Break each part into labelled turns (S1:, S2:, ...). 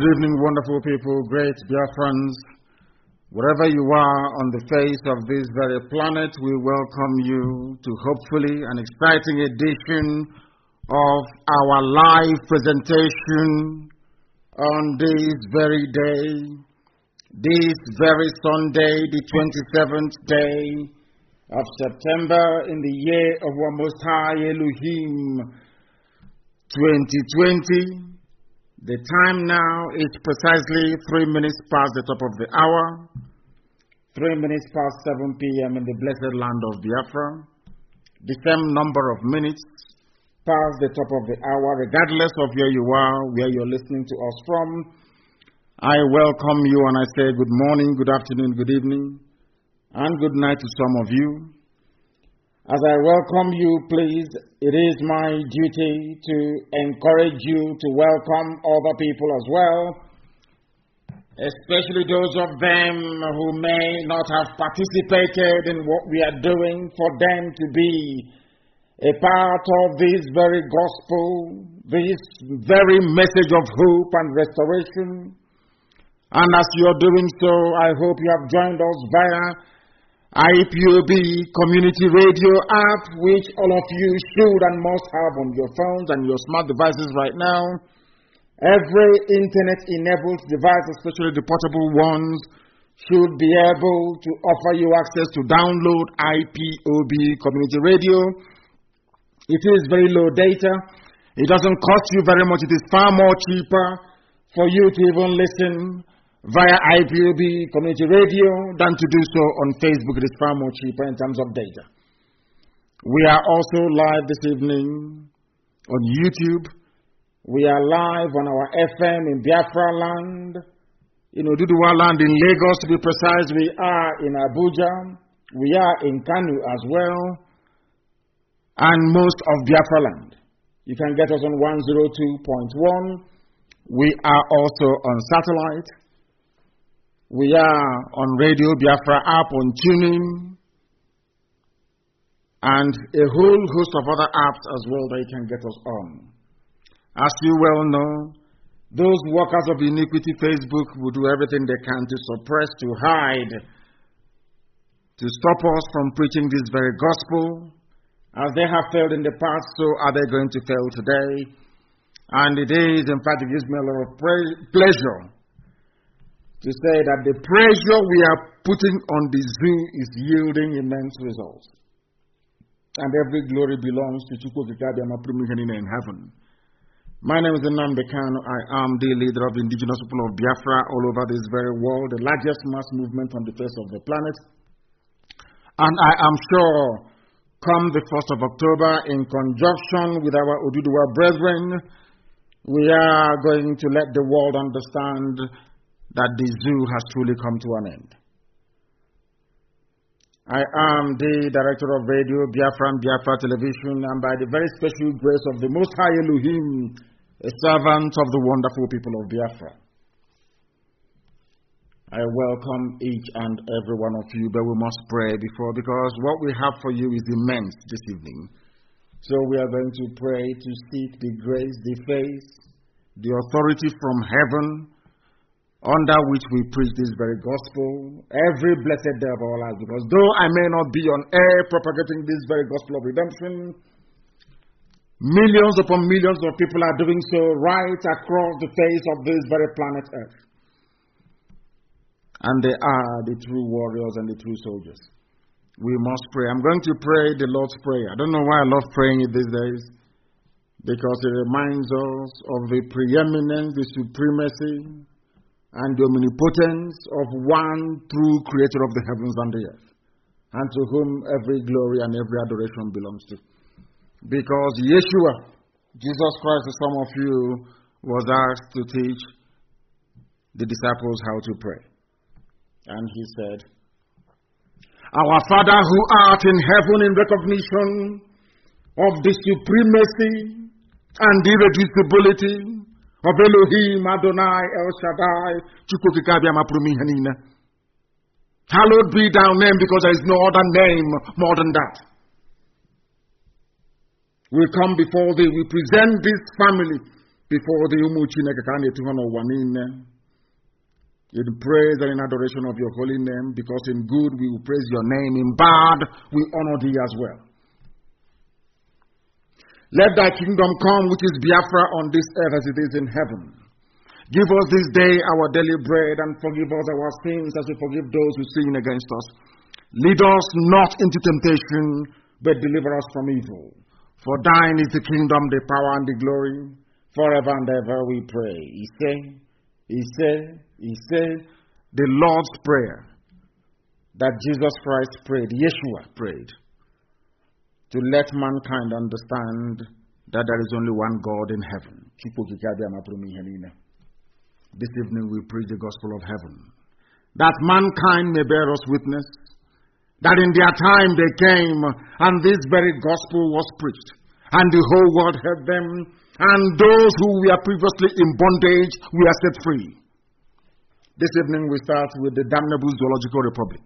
S1: Good evening, wonderful people, great Biafrans. Wherever you are on the face of this very planet, we welcome you to hopefully an exciting edition of our live presentation on this very day, this very Sunday, the 27th day of September in the year of our Most High Elohim 2020. The time now is precisely 3 minutes past the top of the hour, 3 minutes past 7 p.m. in the blessed land of Biafra. The same number of minutes past the top of the hour, regardless of where you are, where you're listening to us from. I welcome you and I say good morning, good afternoon, good evening, and good night to some of you. As I welcome you, please, it is my duty to encourage you to welcome other people as well, especially those of them who may not have participated in what we are doing, for them to be a part of this very gospel, this very message of hope and restoration. And as you're doing so, I hope you have joined us via IPOB Community Radio app, which all of you should and must have on your phones and your smart devices right now. Every internet-enabled device, especially the portable ones, should be able to offer you access to download IPOB Community Radio. It is very low data. It doesn't cost you very much. It is far more cheaper for you to even listen via IPOB Community Radio than to do so on Facebook. It is far more cheaper in terms of data. We are also live this evening on YouTube. We are live on our FM in Biafra land, in Oduduwa land in Lagos to be precise. We are in Abuja. We are in Kanu as well, and most of Biafra land. You can get us on 102.1. We are also on satellite. We are on Radio Biafra app, on tuning, and a whole host of other apps as well that you can get us on. As you well know, those workers of iniquity, Facebook, will do everything they can to suppress, to hide, to stop us from preaching this very gospel. As they have failed in the past, so are they going to fail today. And it is, in fact, it gives me a lot of pleasure to say that the pressure we are putting on the zoo is yielding immense results. And every glory belongs to Chukwu Kikabia Maprumihani in heaven. My name is Nnamdi Kanu. I am the leader of the indigenous people of Biafra all over this very world, the largest mass movement on the face of the planet. And I am sure, come the 1st of October, in conjunction with our Oduduwa brethren, we are going to let the world understand that the zoo has truly come to an end. I am the director of Radio Biafra and Biafra Television, and by the very special grace of the Most High Elohim, a servant of the wonderful people of Biafra. I welcome each and every one of you, but we must pray before, because what we have for you is immense this evening. So we are going to pray to seek the grace, the faith, the authority from heaven, under which we preach this very gospel every blessed day of our lives. Because though I may not be on air propagating this very gospel of redemption, millions upon millions of people are doing so right across the face of this very planet Earth. And they are the true warriors and the true soldiers. We must pray. I'm going to pray the Lord's Prayer. I don't know why I love praying it these days, because it reminds us of the preeminence, the supremacy, and the omnipotence of one true creator of the heavens and the earth, and to whom every glory and every adoration belongs to. Because Yeshua, Jesus Christ, the Son of you, was asked to teach the disciples how to pray. And he said, Our Father who art in heaven, in recognition of the supremacy and irreducibility of Elohim, Adonai, El Shaddai, Chukwu Kikabia Maprumihani. Hallowed be thy name, because there is no other name more than that. We come before thee, we present this family before the in praise and in adoration of your holy name, because in good we will praise your name, in bad we honor thee as well. Let thy kingdom come, which is Biafra on this earth as it is in heaven. Give us this day our daily bread, and forgive us our sins as we forgive those who sin against us. Lead us not into temptation, but deliver us from evil. For thine is the kingdom, the power, and the glory, forever and ever we pray. He said, the Lord's Prayer that Jesus Christ prayed, Yeshua prayed, to let mankind understand that there is only one God in heaven. This evening we preach the gospel of heaven, that mankind may bear us witness, that in their time they came, and this very gospel was preached, and the whole world heard them, and those who were previously in bondage were set free. This evening we start with the damnable Zoological Republic.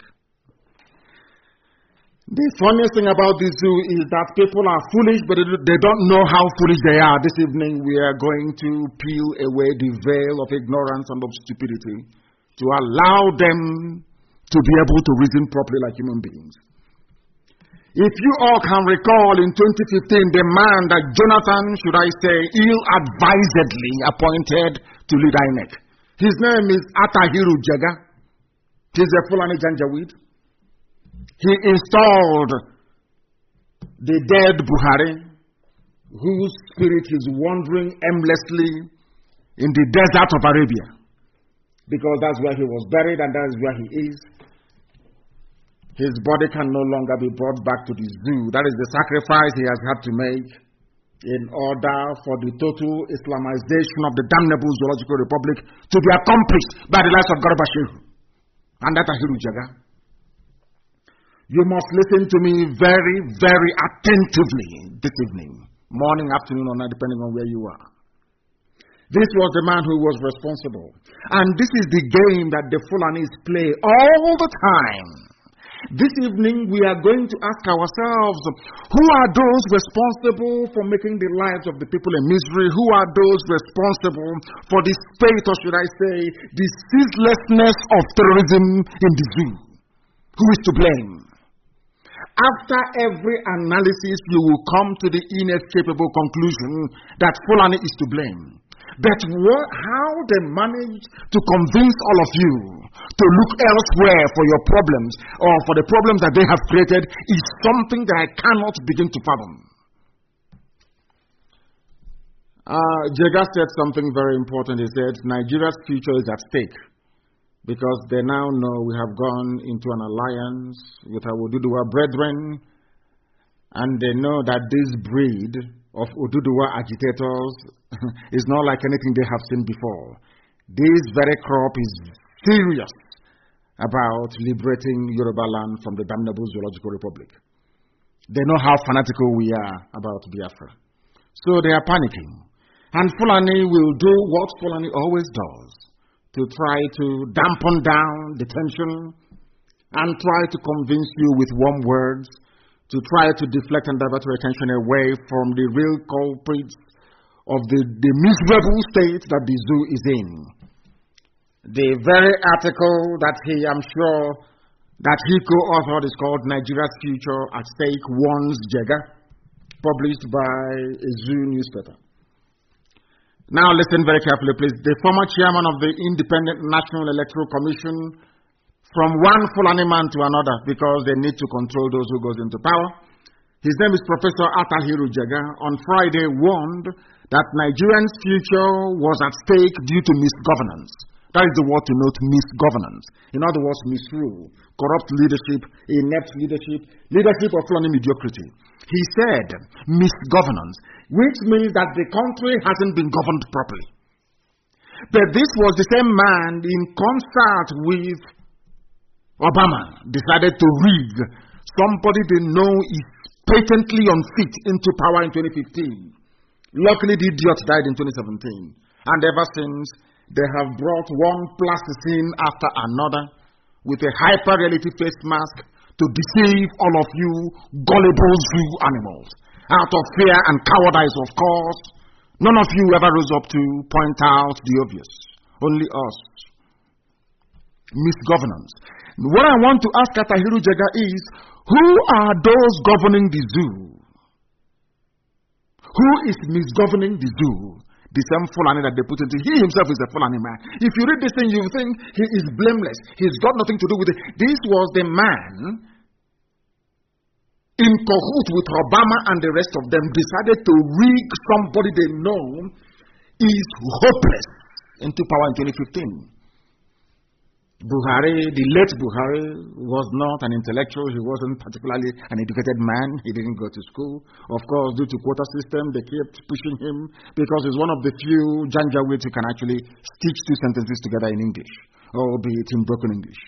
S1: The funniest thing about this zoo is that people are foolish, but they don't know how foolish they are. This evening we are going to peel away the veil of ignorance and of stupidity to allow them to be able to reason properly like human beings. If you all can recall, in 2015, the man that Jonathan, should I say, ill-advisedly appointed to lead INEC. His name is Atahiru Jega. He's a Fulani Janjaweed. He installed the dead Buhari, whose spirit is wandering aimlessly in the desert of Arabia, because that's where he was buried and that's where he is. His body can no longer be brought back to the zoo. That is the sacrifice he has had to make in order for the total Islamization of the damnable Zoological Republic to be accomplished by the likes of Garba Shehu and Atahiru Jega. You must listen to me very, very attentively this evening, morning, afternoon, or night, depending on where you are. This was the man who was responsible. And this is the game that the Fulanis play all the time. This evening, we are going to ask ourselves, who are those responsible for making the lives of the people in misery? Who are those responsible for the spate, or should I say, the ceaselessness of terrorism in the zoo? Who is to blame? After every analysis, you will come to the inescapable conclusion that Fulani is to blame. But how they manage to convince all of you to look elsewhere for your problems or for the problems that they have created is something that I cannot begin to fathom. Jega said something very important. He said, Nigeria's future is at stake because they now know we have gone into an alliance with our Oduduwa brethren, and they know that this breed of Oduduwa agitators is not like anything they have seen before. This very crop is serious about liberating Yoruba land from the damnable Zoological Republic. They know how fanatical we are about Biafra. So they are panicking. And Fulani will do what Fulani always does, to try to dampen down the tension and try to convince you with warm words, to try to deflect and divert your attention away from the real culprits of the miserable state that the zoo is in. The very article that I'm sure, that he co-authored is called Nigeria's Future at Stake Warns Jega, published by a zoo newspaper. Now listen very carefully, please. The former chairman of the Independent National Electoral Commission, from one Fulani man to another, because they need to control those who goes into power. His name is Professor Atahiru Jega. On Friday warned that Nigerians' future was at stake due to misgovernance. That is the word to note, misgovernance. In other words, misrule, corrupt leadership, inept leadership, leadership of Fulani mediocrity. He said misgovernance, which means that the country hasn't been governed properly. But this was the same man, in concert with Obama, decided to rig somebody they know is patently unfit into power in 2015. Luckily, the idiot died in 2017. And ever since, they have brought one plasticine after another with a hyper-reality face mask to deceive all of you gullible zoo animals. Out of fear and cowardice, of course, None of you ever rose up to point out the obvious. Only us. Misgovernance. What I want to ask Atahiru Jega is, who are those governing the zoo? Who is misgoverning the zoo? The same Fulani that they put into. He himself is a Fulani man. If you read this thing, you think he is blameless. He's got nothing to do with it. This was the man in cahoot with Obama and the rest of them decided to rig somebody they know is hopeless into power in 2015. Buhari, the late Buhari, was not an intellectual. He wasn't particularly an educated man. He didn't go to school. Of course, due to quota system, they kept pushing him because he's one of the few Janjaweeds who can actually stitch two sentences together in English, albeit in broken English.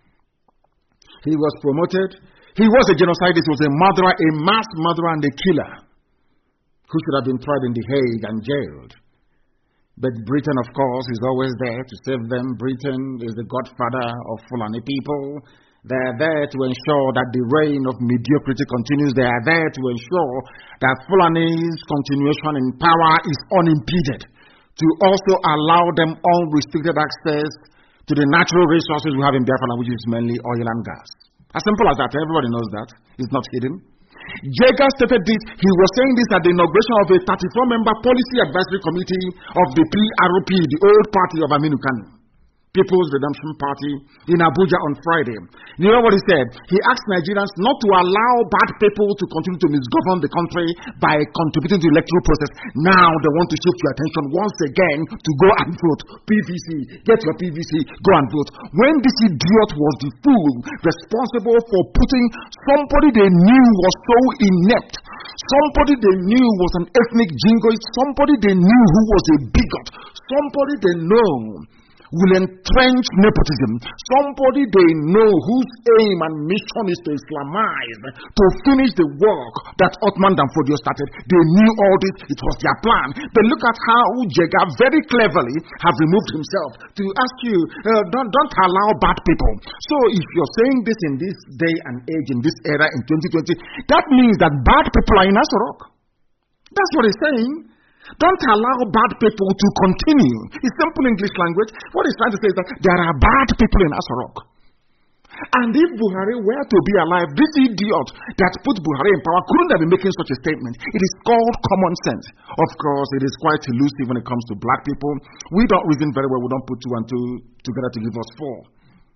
S1: He was promoted. He was a genocidist. He was a murderer, a mass murderer and a killer who should have been tried in The Hague and jailed. But Britain, of course, is always there to save them. Britain is the godfather of Fulani people. They are there to ensure that the reign of mediocrity continues. They are there to ensure that Fulani's continuation in power is unimpeded. To also allow them unrestricted access to the natural resources we have in Biafra, which is mainly oil and gas. As simple as that. Everybody knows that. It's not hidden. Jega stated this. He was saying this at the inauguration of a 34-member policy advisory committee of the PRP, the old party of Aminu Kano, People's Redemption Party, in Abuja on Friday. You know what he said? He asked Nigerians not to allow bad people to continue to misgovern the country by contributing to the electoral process. Now they want to shift your attention once again to go and vote. PVC, get your PVC, go and vote. When this idiot was the fool responsible for putting somebody they knew was so inept, somebody they knew was an ethnic jingoist, somebody they knew who was a bigot, somebody they know will entrench nepotism, somebody they know whose aim and mission is to Islamize, to finish the work that Othman Danfodio started. They knew all this, it was their plan. But look at how Jega very cleverly have removed himself to ask you, don't allow bad people. So if you're saying this in this day and age, in this era, in 2020, that means that bad people are in Asorok. That's what he's saying. Don't allow bad people to continue. It's simple English language. What he's trying to say is that there are bad people in Asorok. And if Buhari were to be alive, this idiot that put Buhari in power couldn't have been making such a statement. It is called common sense. Of course, it is quite elusive when it comes to black people. We don't reason very well. We don't put two and two together to give us four.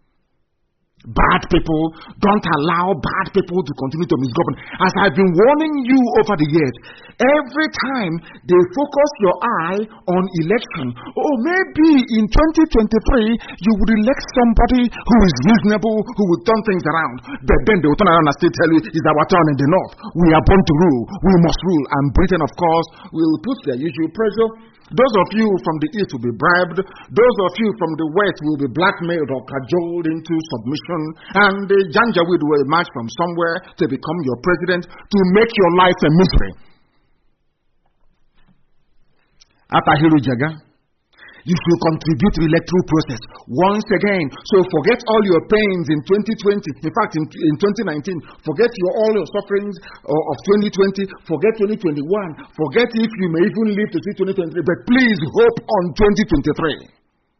S1: Bad people, don't allow bad people to continue to misgovern. As I've been warning you over the years, every time they focus your eye on election, maybe in 2023 you would elect somebody who is reasonable, who will turn things around. But then they will turn around and still tell you, it's our turn in the north. We are born to rule. We must rule. And Britain, of course, will put their usual pressure. Those of you from the east will be bribed. Those of you from the west will be blackmailed or cajoled into submission. And the Janjaweed will emerge from somewhere to become your president to make your life a misery. Atahiru Jega, you should contribute to the electoral process once again. So forget all your pains in 2020. In fact, in 2019, forget all your sufferings of 2020. Forget 2021. Forget if you may even live to see 2023. But please hope on 2023.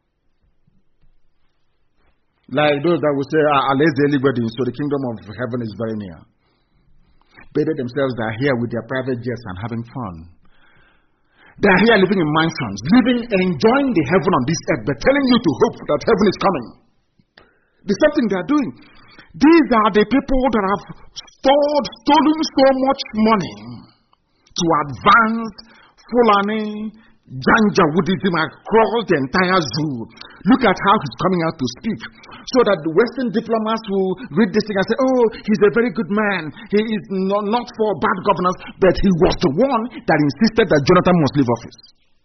S1: Like those that will say, unless they live wedding, so the kingdom of heaven is very near. But they themselves are here with their private jets and having fun. They are here living in mansions, enjoying the heaven on this earth, but telling you to hope that heaven is coming. The same thing they are doing. These are the people that have stolen so much money to advance Fulani Janjaweedism across the entire zoo. Look at how he's coming out to speak, so that the Western diplomats will read this thing and say, he's a very good man. He is not for bad governance, but he was the one that insisted that Jonathan must leave office.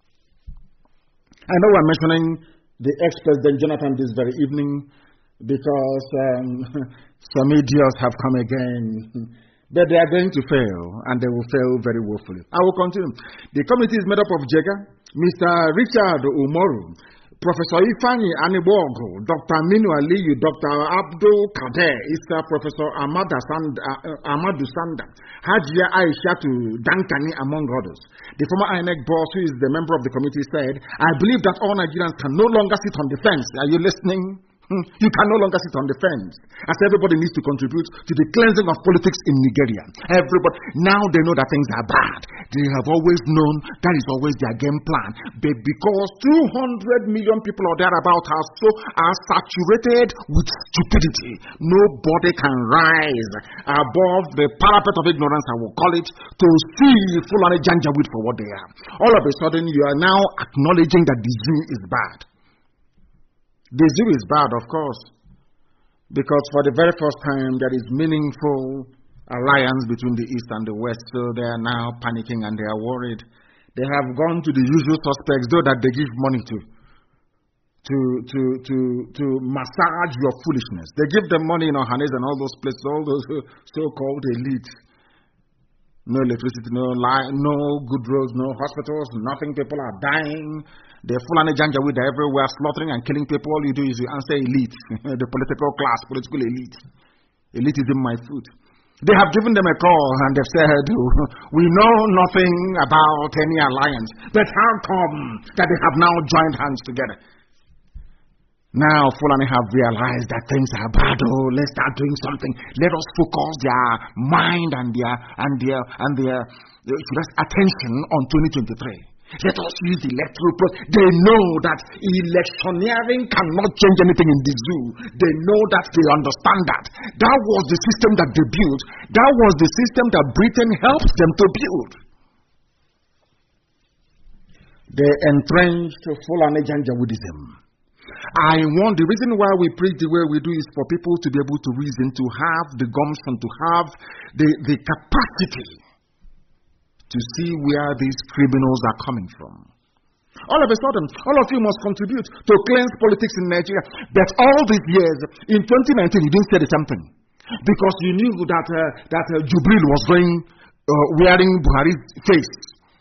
S1: I know we're mentioning the ex-president Jonathan this very evening because some idiots have come again. But they are going to fail, and they will fail very woefully. I will continue. The committee is made up of Jega, Mr. Richard Umoru, Professor Ifani Anibogo, Dr. Minu Aliyu, Dr. Abdul Kader, Isa, Professor Amadou Sanda, Hajia Aishatu Dankani, among others. The former INEC boss, who is the member of the committee, said, I believe that all Nigerians can no longer sit on the fence. Are you listening? You can no longer sit on the fence, as everybody needs to contribute to the cleansing of politics in Nigeria. Everybody, now they know that things are bad. They have always known that is always their game plan. But because 200 million people or thereabout are saturated with stupidity, nobody can rise above the parapet of ignorance, I will call it, to see Fulani Janjaweed for what they are. All of a sudden, you are now acknowledging that the zoo is bad. The zoo is bad, of course, because for the very first time there is meaningful alliance between the East and the West, so they are now panicking and they are worried. They have gone to the usual suspects, though that they give money to massage your foolishness. They give them money in Ohanes and all those places, all those so-called elites. No electricity, no good roads, no hospitals, nothing. People are dying. The Fulani Janjaweed are everywhere slaughtering and killing people. All you do is you answer elite, the political class, political elite. Elite is in my food. They have given them a call and they've said, we know nothing about any alliance. But how come that they have now joined hands together? Now Fulani have realized that things are bad. Oh, let's start doing something. Let us focus their mind and their attention on 2023. Let us use the electoral process. They know that electioneering cannot change anything in the zoo. They know that, they understand that. That was the system that they built. That was the system that Britain helped them to build. They entrenched Fulani Janjaweedism. The reason why we preach the way we do is for people to be able to reason, to have the gumption, to have the capacity to see where these criminals are coming from. All of a sudden, all of you must contribute to cleanse politics in Nigeria. But all these years, in 2019, you didn't say the same thing. Because you knew that Jubril was wearing Buhari's face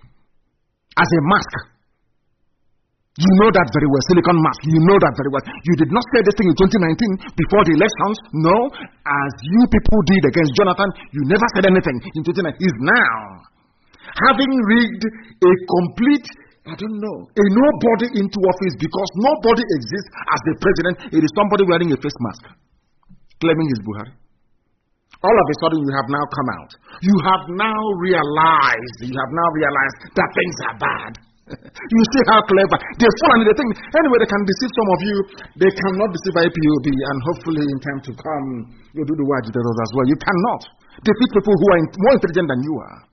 S1: as a mask. You know that very well, silicon mask. You know that very well. You did not say this thing in 2019 before the elections. No, as you people did against Jonathan, you never said anything in 2019. It's now, having rigged a complete, a nobody into office, because nobody exists as the president. It is somebody wearing a face mask, claiming he's Buhari. All of a sudden, you have now come out. You have now realized that things are bad. You see how clever they fall and they think anyway they can deceive some of you. They cannot deceive IPOB, and hopefully in time to come you'll do the agitators as well. You cannot defeat people who are more intelligent than you are.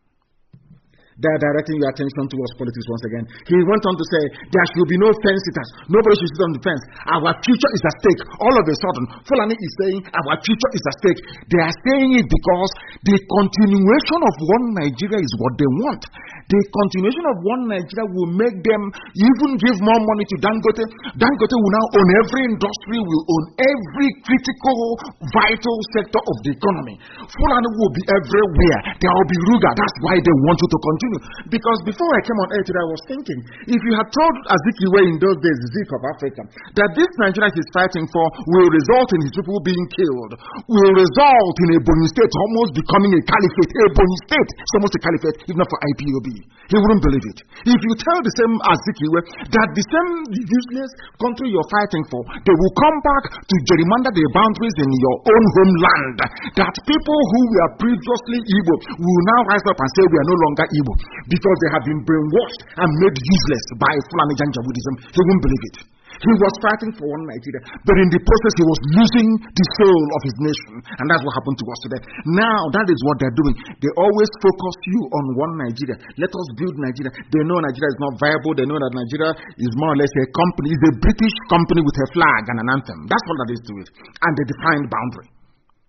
S1: They are directing your attention towards politics once again. He went on to say, there should be no fence sitters. Nobody should sit on the fence. Our future is at stake. All of a sudden, Fulani is saying, our future is at stake. They are saying it because the continuation of one Nigeria is what they want. The continuation of one Nigeria will make them even give more money to Dangote. Dangote will now own every industry, will own every critical, vital sector of the economy. Fulani will be everywhere. There will be Ruga. That's why they want you to continue. Because before I came on air today, I was thinking, if you had told Azikiwe in those days, Zik of Africa, that this Nigeria he's fighting for will result in his people being killed, will result in a Ebonyi state almost becoming a caliphate, Ebonyi state, it's almost a caliphate, if not for IPOB, he wouldn't believe it. If you tell the same Azikiwe that the same useless country you're fighting for, they will come back to gerrymander their boundaries in your own homeland, that people who were previously Igbo will now rise up and say we are no longer Igbo, because they have been brainwashed and made useless by Fulani Janjaweedism, he won't believe it. He was fighting for one Nigeria, but in the process he was losing the soul of his nation, and that's what happened to us today. Now that is what they're doing. They always focus you on one Nigeria. Let us build Nigeria. They know Nigeria is not viable. They know that Nigeria is more or less a company, is a British company with a flag and an anthem. That's all that is to it, and a defined boundary.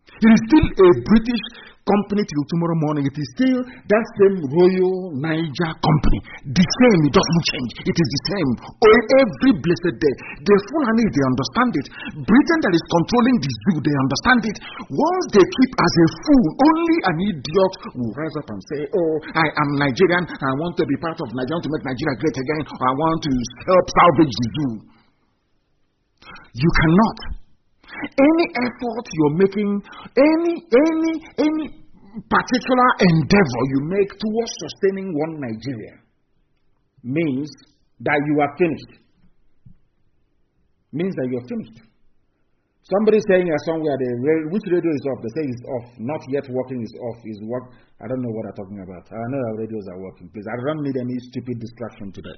S1: It is still a British company till tomorrow morning. It is still that same Royal Niger company. The same, it doesn't change. It is the same. Every blessed day. The Fulani, they understand it. Britain that is controlling the zoo, they understand it. Once they keep as a fool, only an idiot will rise up and say, oh, I am Nigerian, I want to be part of Nigeria, to make Nigeria great again, or I want to help salvage the zoo. You cannot. Any effort you're making, any particular endeavor you make towards sustaining one Nigeria means that you are finished. Means that you're finished. Somebody saying somewhere, which radio is off? They say it's off. Not yet working is off. Is work. I don't know what I'm talking about. I know our radios are working. Please, I don't need any stupid distraction today.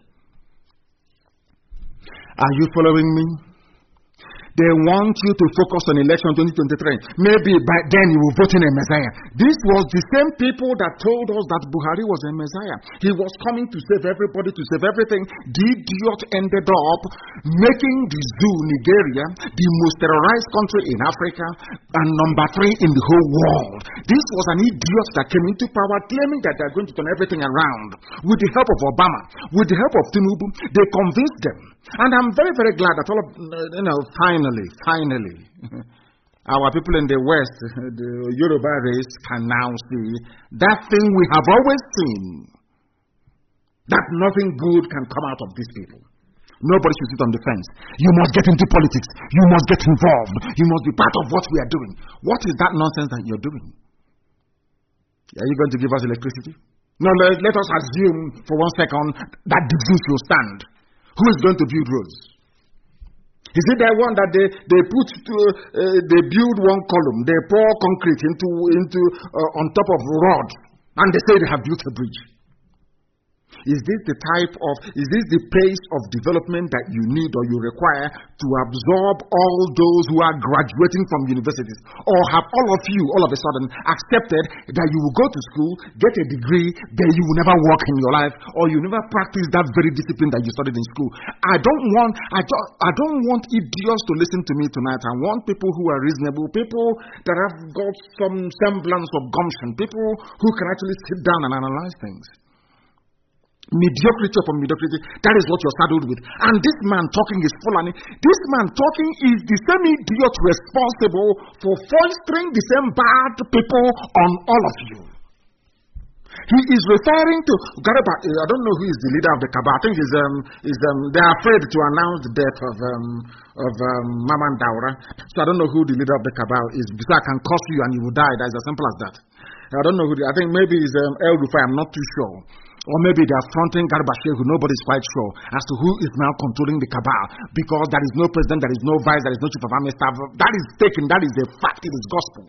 S1: Are you following me? They want you to focus on election 2023. Maybe by then you will vote in a Messiah. This was the same people that told us that Buhari was a Messiah. He was coming to save everybody, to save everything. The idiot ended up making the zoo, Nigeria, the most terrorized country in Africa and number 3 in the whole world. This was an idiot that came into power claiming that they're going to turn everything around. With the help of Obama, with the help of Tinubu, they convinced them. And I'm very, very glad that all of, finally, our people in the West, the Yoruba race, can now see that thing we have always seen, that nothing good can come out of these people. Nobody should sit on the fence. You must get into politics. You must get involved. You must be part of what we are doing. What is that nonsense that you're doing? Are you going to give us electricity? No, let us assume for 1 second that the zoo will stand. Who is going to build roads? Is it that one that they build one column, they pour concrete into on top of rod, and they say they have built a bridge? Is this the pace of development that you need or you require to absorb all those who are graduating from universities? Or have all of you, all of a sudden, accepted that you will go to school, get a degree, then you will never work in your life, or you never practice that very discipline that you studied in school? I don't want idiots to listen to me tonight. I want people who are reasonable, people that have got some semblance of gumption, people who can actually sit down and analyze things. Mediocrity upon mediocrity, that is what you're saddled with. And this man talking is Fulani. This man talking is the same idiot responsible for fostering the same bad people on all of you. He is referring to Garba. I don't know who is the leader of the Kaaba. I think they're afraid to announce the death of Maman Daura. So I don't know who the leader of the Kaaba is, because I can curse you and you will die. That's as simple as that. I don't know who. I think maybe it's El Rufai. I'm not too sure. Or maybe they are fronting Garba Shehu, nobody's quite sure as to who is now controlling the cabal, because there is no president, there is no vice, there is no chief of army staff. That is taken, that is a fact, it is gospel.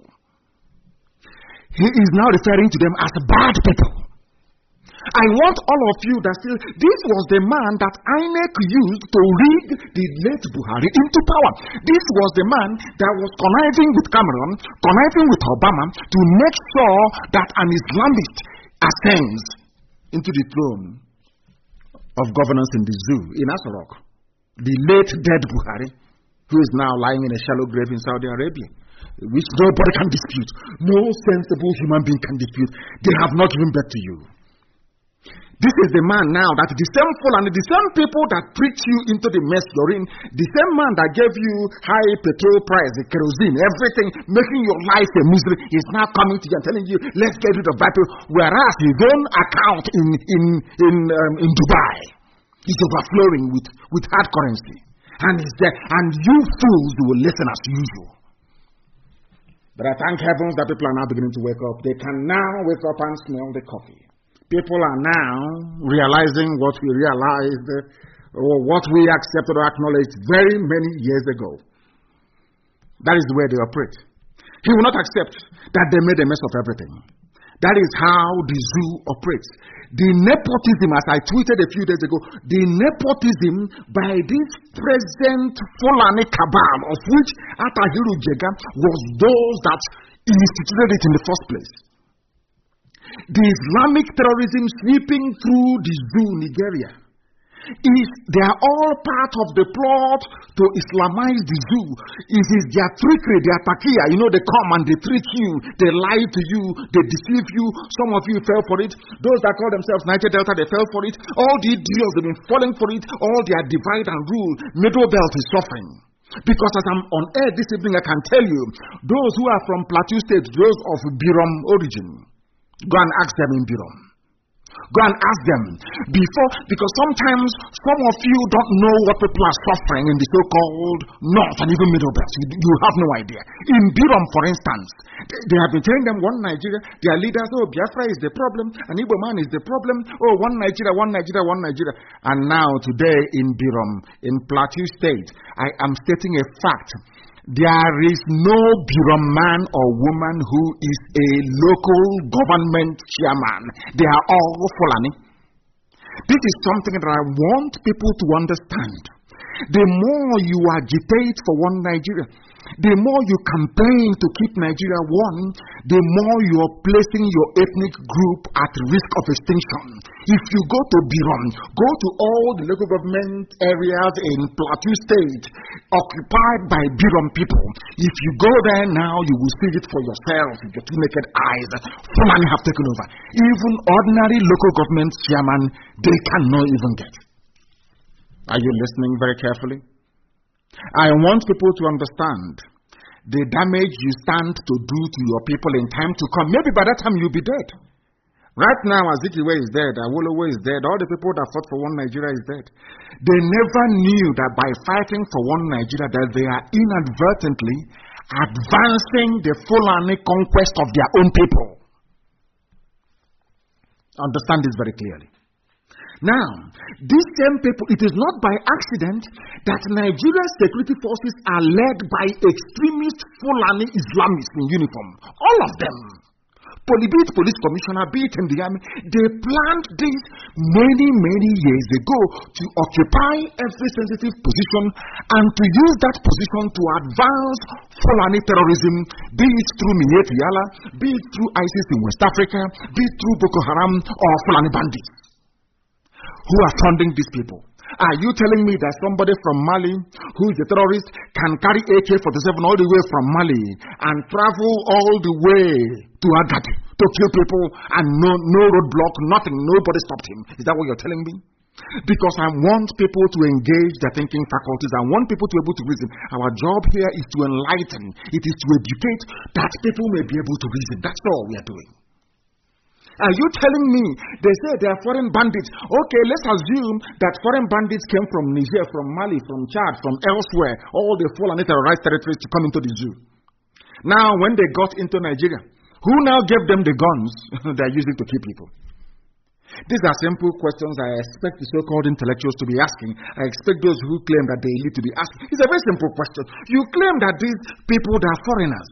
S1: He is now referring to them as bad people. I want all of you that still, this was the man that INEC used to rig the late Buhari into power. This was the man that was conniving with Cameron, conniving with Obama to make sure that an Islamist ascends into the throne of governance in the zoo in Asarok. The late dead Buhari, who is now lying in a shallow grave in Saudi Arabia, which nobody can dispute. No sensible human being can dispute. They have not given birth to you. This is the man now that the same Fulani, the same people that preach you into the mess you're in, the same man that gave you high petrol price, the kerosene, everything, making your life a misery, is now coming to you and telling you, let's get rid of that people. Whereas his own account in Dubai is overflowing with hard currency. And it's there, and you fools will listen as usual. But I thank heavens that people are now beginning to wake up. They can now wake up and smell the coffee. People are now realizing what we realized or what we accepted or acknowledged very many years ago. That is the way they operate. He will not accept that they made a mess of everything. That is how the zoo operates. The nepotism, as I tweeted a few days ago, the nepotism by this present Fulani cabal, of which Atahiru Jega was those that instituted it in the first place. The Islamic terrorism sweeping through the zoo, Nigeria, They are all part of the plot to Islamize the zoo. It is their trickery, their takia. They come and they trick you, they lie to you, they deceive you. Some of you fell for it. Those that call themselves Niger Delta, they fell for it. All the deals, they've been falling for it. All their divide and rule. Middle Belt is suffering. Because as I'm on air this evening, I can tell you, those who are from Plateau State, those of Birom origin, go and ask them in Birom. Go and ask them because sometimes some of you don't know what people are suffering in the so-called North and even Middle Belt. You have no idea. In Birom, for instance, they have been telling them one Nigeria, their leaders, Biafra is the problem, and Igbo man is the problem, one Nigeria, one Nigeria, one Nigeria. And now today in Birom, in Plateau State, I am stating a fact. There is no Birom man or woman who is a local government chairman. They are all Fulani. This is something that I want people to understand. The more you agitate for one Nigeria, the more you campaign to keep Nigeria one, the more you are placing your ethnic group at risk of extinction. If you go to Birom, go to all the local government areas in Plateau State occupied by Birom people. If you go there now, you will see it for yourself with your two naked eyes. Fulani have taken over. Even ordinary local government chairman, they cannot even get. Are you listening very carefully? I want people to understand the damage you stand to do to your people in time to come. Maybe by that time you'll be dead. Right now, Azikiwe is dead, Awolowo is dead, all the people that fought for one Nigeria is dead. They never knew that by fighting for one Nigeria that they are inadvertently advancing the Fulani conquest of their own people. Understand this very clearly. Now, these same people, it is not by accident that Nigeria's security forces are led by extremist Fulani Islamists in uniform. All of them. Be it police commissioner, be it in the army, they planned this many years ago to occupy every sensitive position and to use that position to advance Fulani terrorism, be it through Miyetti Allah, be it through ISIS in West Africa, be it through Boko Haram or Fulani bandits. Who are funding these people? Are you telling me that somebody from Mali, who is a terrorist, can carry AK-47 all the way from Mali and travel all the way to Agadi to kill people and no roadblock, nothing, nobody stopped him? Is that what you're telling me? Because I want people to engage their thinking faculties. I want people to be able to reason. Our job here is to enlighten. It is to educate that people may be able to reason. That's all we are doing. Are you telling me they say they are foreign bandits? Okay, let's assume that foreign bandits came from Niger, from Mali, from Chad, from elsewhere, all the Fulani terrorized territories to come into the zoo. Now, when they got into Nigeria, who now gave them the guns they are using to kill people? These are simple questions I expect the so-called intellectuals to be asking. I expect those who claim that they need to be asking. It's a very simple question. You claim that these people they are foreigners.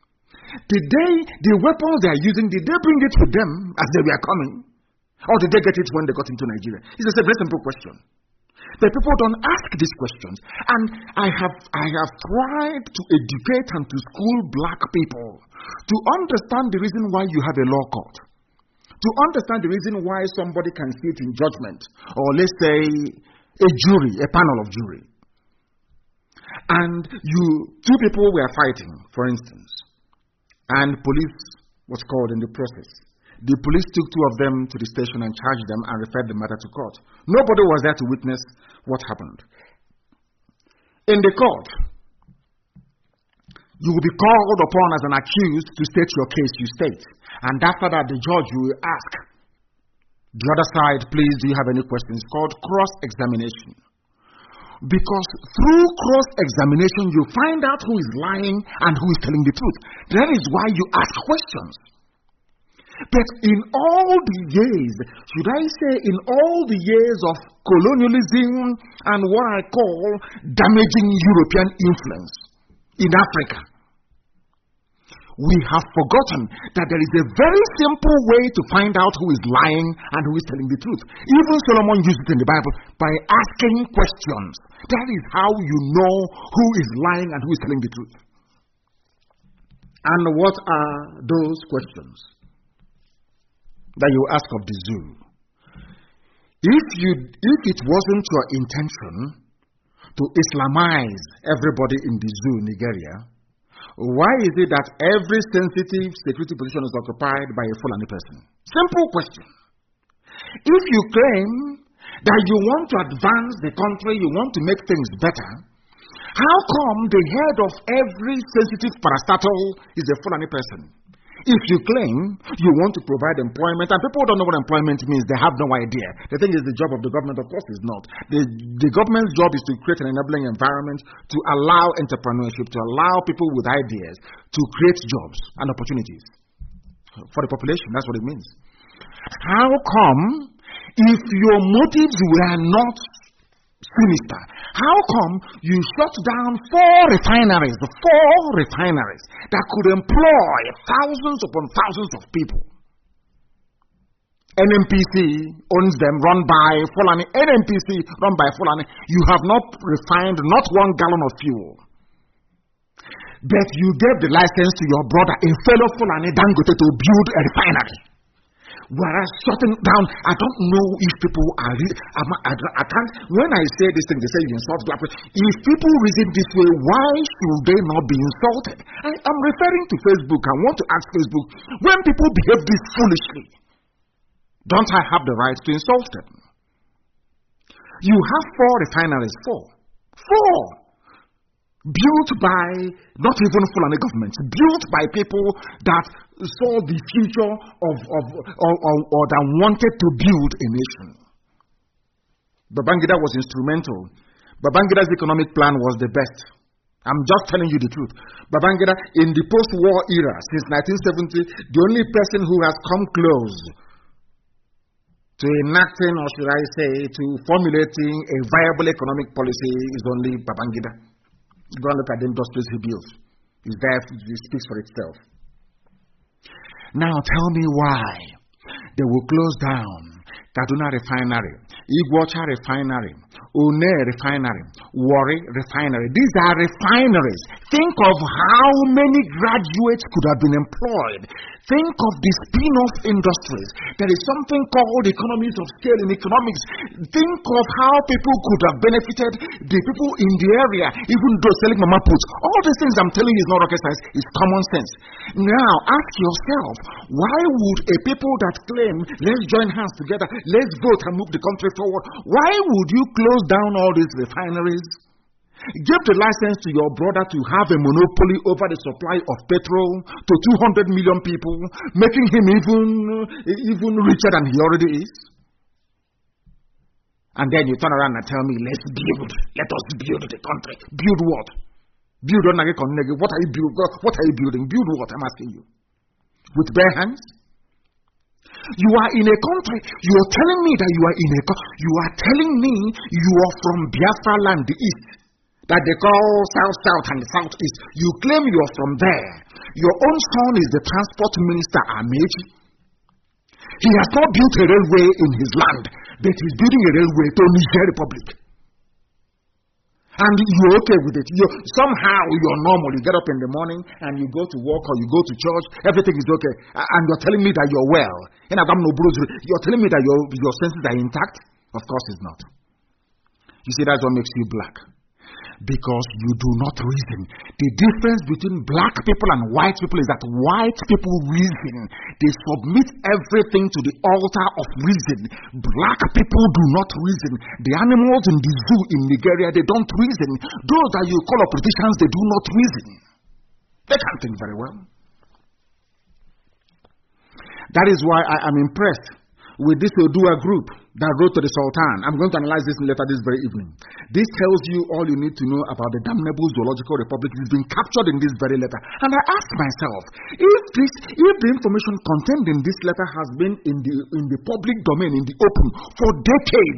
S1: The weapons they are using, did they bring it with them as they were coming? Or did they get it when they got into Nigeria? It's a very simple question. But people don't ask these questions. And I have tried to educate and to school black people to understand the reason why you have a law court. To understand the reason why somebody can sit in judgment. Or let's say a jury, a panel of jury. And two people were fighting, for instance. And police was called in the process. The police took two of them to the station and charged them and referred the matter to court. Nobody was there to witness what happened. In the court, you will be called upon as an accused to state your case, you state. And after that, the judge will ask the other side, please, do you have any questions? It's called cross-examination. Because through cross-examination, you find out who is lying and who is telling the truth. That is why you ask questions. But in all the years, should I say in all the years of colonialism and what I call damaging European influence in Africa, we have forgotten that there is a very simple way to find out who is lying and who is telling the truth. Even Solomon used it in the Bible by asking questions. That is how you know who is lying and who is telling the truth. And what are those questions that you ask of the zoo? If it wasn't your intention to Islamize everybody in the zoo in Nigeria, why is it that every sensitive security position is occupied by a Fulani person? Simple question. If you claim that you want to advance the country, you want to make things better, how come the head of every sensitive parastatal is a Fulani person? If you claim you want to provide employment, and people don't know what employment means, they have no idea. They think it's the job of the government. Of course it's not. The government's job is to create an enabling environment to allow entrepreneurship, to allow people with ideas to create jobs and opportunities for the population. That's what it means. How come, if your motives were not sinister, how come you shut down 4 refineries that could employ thousands upon thousands of people? NNPC owns them, run by Fulani. NNPC run by Fulani. You have not refined not 1 gallon of fuel. But you gave the license to your brother, a fellow Fulani Dangote, to build a refinery. Whereas shutting down, I don't know if people are I can't, when I say this thing, they say you insult black people. If people reason this way, why should they not be insulted? I'm referring to Facebook. I want to ask Facebook, when people behave this foolishly, don't I have the right to insult them? You have 4 refineries, 4. Built by not even Fulani governments, built by people that saw the future or that wanted to build a nation. Babangida was instrumental. Babangida's economic plan was the best. I'm just telling you the truth. Babangida, in the post-war era, since 1970, the only person who has come close to enacting, or should I say, to formulating a viable economic policy is only Babangida. Go and look at the industries he built. It's there, it speaks for itself. Now tell me why they will close down Kaduna Refinery, Iguacha Refinery, Une Refinery, Warri Refinery. These are refineries. Think of how many graduates could have been employed. Think of the spin-off industries. There is something called economies of scale in economics. Think of how people could have benefited, the people in the area, even though selling mama puts. All these things I'm telling you is not rocket science, it's common sense. Now, ask yourself, why would a people that claim, let's join hands together, let's vote and move the country forward, why would you close down all these refineries? Give the license to your brother to have a monopoly over the supply of petrol to 200 million people, making him even richer than he already is. And then you turn around and tell me, let's build. Let us build the country. Build what? Build on what are you building? What are you building? Build what? I'm asking you. With bare hands? You are in a country. You are telling me that you are in a country. You are telling me you are from Biafra land, the east, that they call South and the Southeast. You claim you are from there. Your own son is the transport minister, Amechi. He has not built a railway in his land, but he's building a railway to Niger Republic. And you're okay with it. Somehow you're normal. You get up in the morning and you go to work or you go to church. Everything is okay. And you're telling me that you're well. You're telling me that your senses are intact? Of course it's not. You see, that's what makes you black. Because you do not reason. The difference between black people and white people is that white people reason. They submit everything to the altar of reason. Black people do not reason. The animals in the zoo in Nigeria, they don't reason. Those that you call politicians, they do not reason. They can't think very well. That is why I am impressed with this Odua group that wrote to the Sultan. I'm going to analyze this letter this very evening. This tells you all you need to know about the damnable zoological republic. It's been captured in this very letter. And I ask myself, if the information contained in this letter has been in the public domain, in the open, for decades,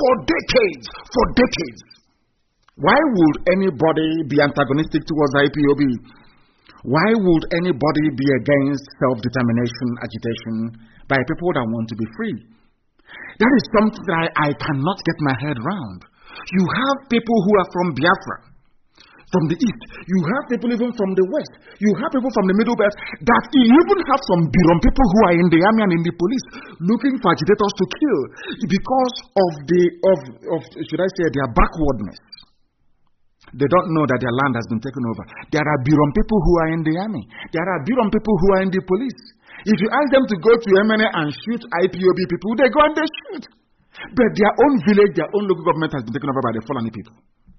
S1: why would anybody be antagonistic towards IPOB? Why would anybody be against self-determination agitation by people that want to be free? That is something that I cannot get my head around. You have people who are from Biafra. from the east. You have people even from the west. You have people from the middle belt. That you even have some Birom people who are in the army and in the police looking for agitators to kill because of should I say, their backwardness. They don't know that their land has been taken over. There are Birom people who are in the army. There are Birom people who are in the police. If you ask them to go to MNA and shoot IPOB people, they go and they shoot. But their own village, their own local government has been taken over by the Fulani people.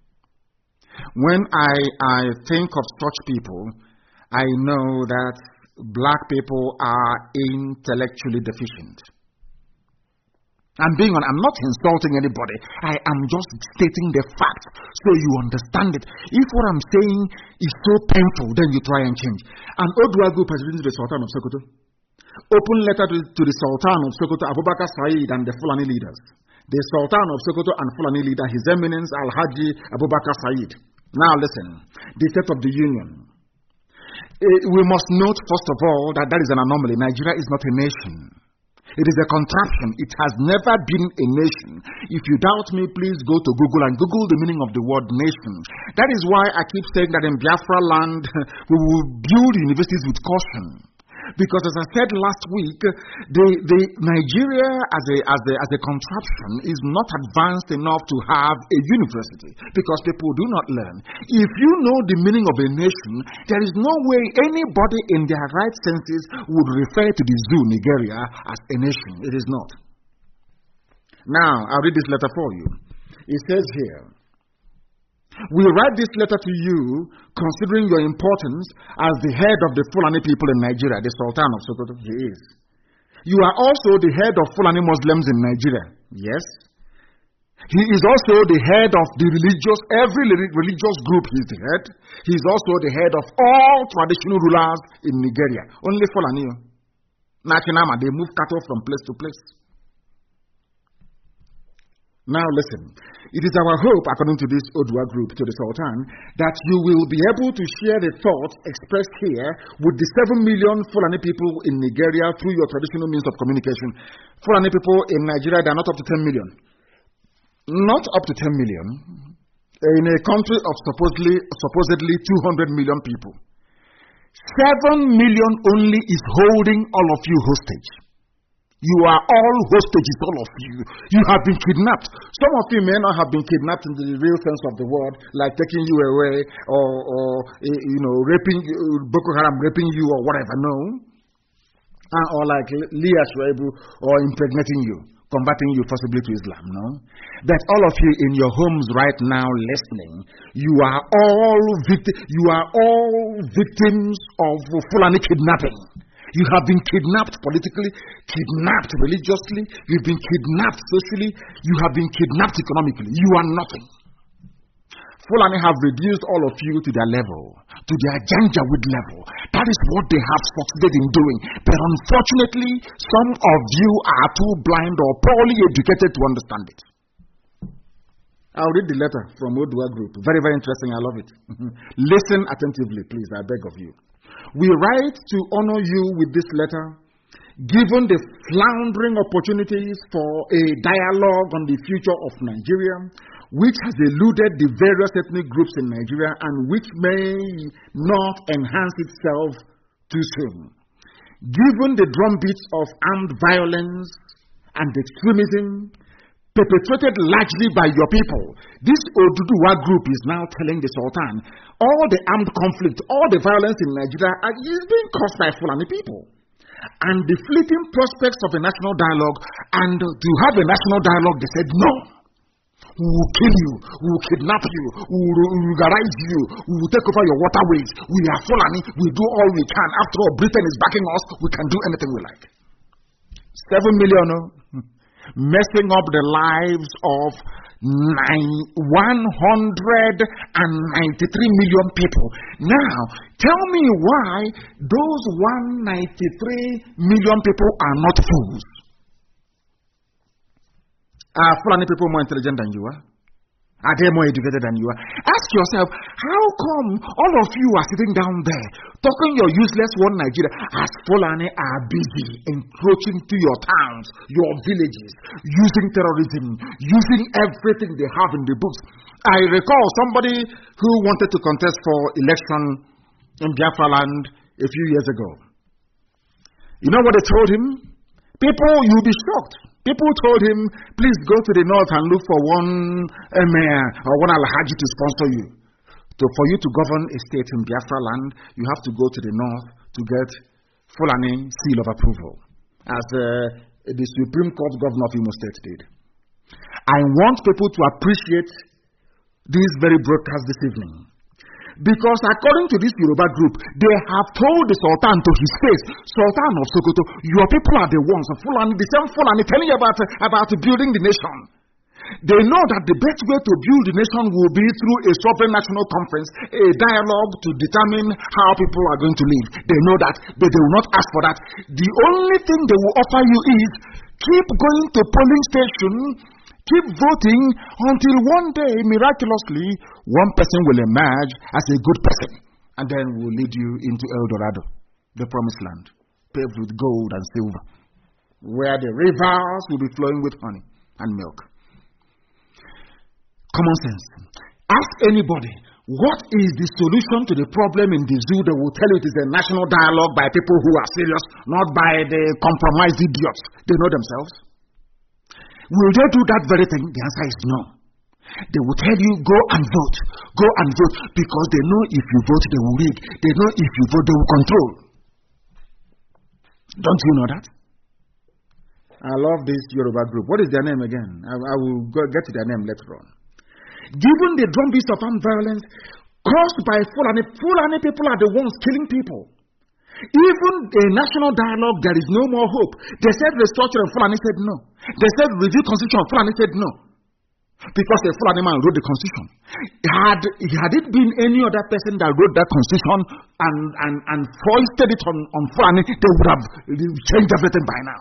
S1: When I think of such people, I know that black people are intellectually deficient. I'm not insulting anybody. I am just stating the fact so you understand it. If what I'm saying is so painful, then you try and change. And Odua Group has written to the Sultan of Sokoto. Open letter to the Sultan of Sokoto, Abubakar Said, and the Fulani leaders. The Sultan of Sokoto and Fulani leader, His Eminence Al-Haji Abubakar Said. Now listen, the State of the Union. We must note, first of all, that is an anomaly. Nigeria is not a nation. It is a contraption. It has never been a nation. If you doubt me, please go to Google and Google the meaning of the word nation. That is why I keep saying that in Biafra land, we will build universities with caution. Because as I said last week, the Nigeria as a contraption is not advanced enough to have a university because people do not learn. If you know the meaning of a nation, there is no way anybody in their right senses would refer to the zoo, Nigeria, as a nation. It is not. Now, I'll read this letter for you. It says here, we write this letter to you considering your importance as the head of the Fulani people in Nigeria, the Sultan of Sokoto. He is. You are also the head of Fulani Muslims in Nigeria. Yes. He is also the head of the every religious group he is the head. He is also the head of all traditional rulers in Nigeria. Only Fulani. Nakinama, they move cattle from place to place. Now listen, it is our hope, according to this Odua group, to the Sultan, that you will be able to share the thoughts expressed here with the 7 million Fulani people in Nigeria through your traditional means of communication. Fulani people in Nigeria, they are not up to 10 million. Not up to 10 million. In a country of supposedly 200 million people. 7 million only is holding all of you hostage. You are all hostages, all of you. You have been kidnapped. Some of you may not have been kidnapped in the real sense of the word, like taking you away or raping, Boko Haram raping you or whatever, no. Or like Leah Shuaibu or impregnating you, converting you possibly to Islam, no. That all of you in your homes right now listening, you are all victims of Fulani kidnapping. You have been kidnapped politically, kidnapped religiously, you've been kidnapped socially, you have been kidnapped economically. You are nothing. Fulani have reduced all of you to their level, to their Janjaweed level. That is what they have succeeded in doing. But unfortunately, some of you are too blind or poorly educated to understand it. I'll read the letter from Odua Group. Very, very interesting. I love it. Listen attentively, please. I beg of you. We write to honor you with this letter, given the floundering opportunities for a dialogue on the future of Nigeria, which has eluded the various ethnic groups in Nigeria and which may not enhance itself too soon. Given the drumbeats of armed violence and extremism perpetrated largely by your people, this Oduduwa group is now telling the Sultan all the armed conflict, all the violence in Nigeria is being caused by Fulani people. And the fleeting prospects of a national dialogue, and to have a national dialogue, they said, no, we will kill you, we will kidnap you, we will rugarize you, we will take over your waterways, we are Fulani, we do all we can. After all, Britain is backing us, we can do anything we like. 7 million, messing up the lives of 193 million people. Now, tell me why those 193 million people are not fools. Are Fulani people more intelligent than you are? Are they more educated than you are? Ask yourself, how come all of you are sitting down there talking your useless one Nigeria as Fulani are busy encroaching to your towns, your villages, using terrorism, using everything they have in the books? I recall somebody who wanted to contest for election in Biafra land a few years ago. You know what they told him? People, you'll be shocked. People told him, please go to the north and look for one emir or one alhaji to sponsor you. For you to govern a state in Biafra land, you have to go to the north to get Fulani seal of approval, as the Supreme Court governor of Imo State did. I want people to appreciate this very broadcast this evening. Because according to this Yoruba group, they have told the Sultan to his face, Sultan of Sokoto, your people are the ones of Fulani, the same Fulani telling you about building the nation. They know that the best way to build the nation will be through a sovereign national conference, a dialogue to determine how people are going to live. They know that, but they will not ask for that. The only thing they will offer you is keep going to polling station, keep voting until one day, miraculously, one person will emerge as a good person and then will lead you into El Dorado, the promised land, paved with gold and silver, where the rivers will be flowing with honey and milk. Common sense. Ask anybody, what is the solution to the problem in the zoo? They will tell you it is a national dialogue by people who are serious, not by the compromised idiots. They know themselves. Will they do that very thing? The answer is no. They will tell you, go and vote, because they know if you vote, they will rig. They know if you vote, they will control. Don't you know that? I love this Yoruba group. What is their name again? I will get to their name later on. Given the drumbeats of armed violence caused by Fulani people are the ones killing people. Even a national dialogue, there is no more hope. They said restructure and Fulani said no. They said review constitution, Fulani said no. Because a Fulani man wrote the constitution. Had it been any other person that wrote that constitution and foisted it on Fulani, they would have changed everything by now.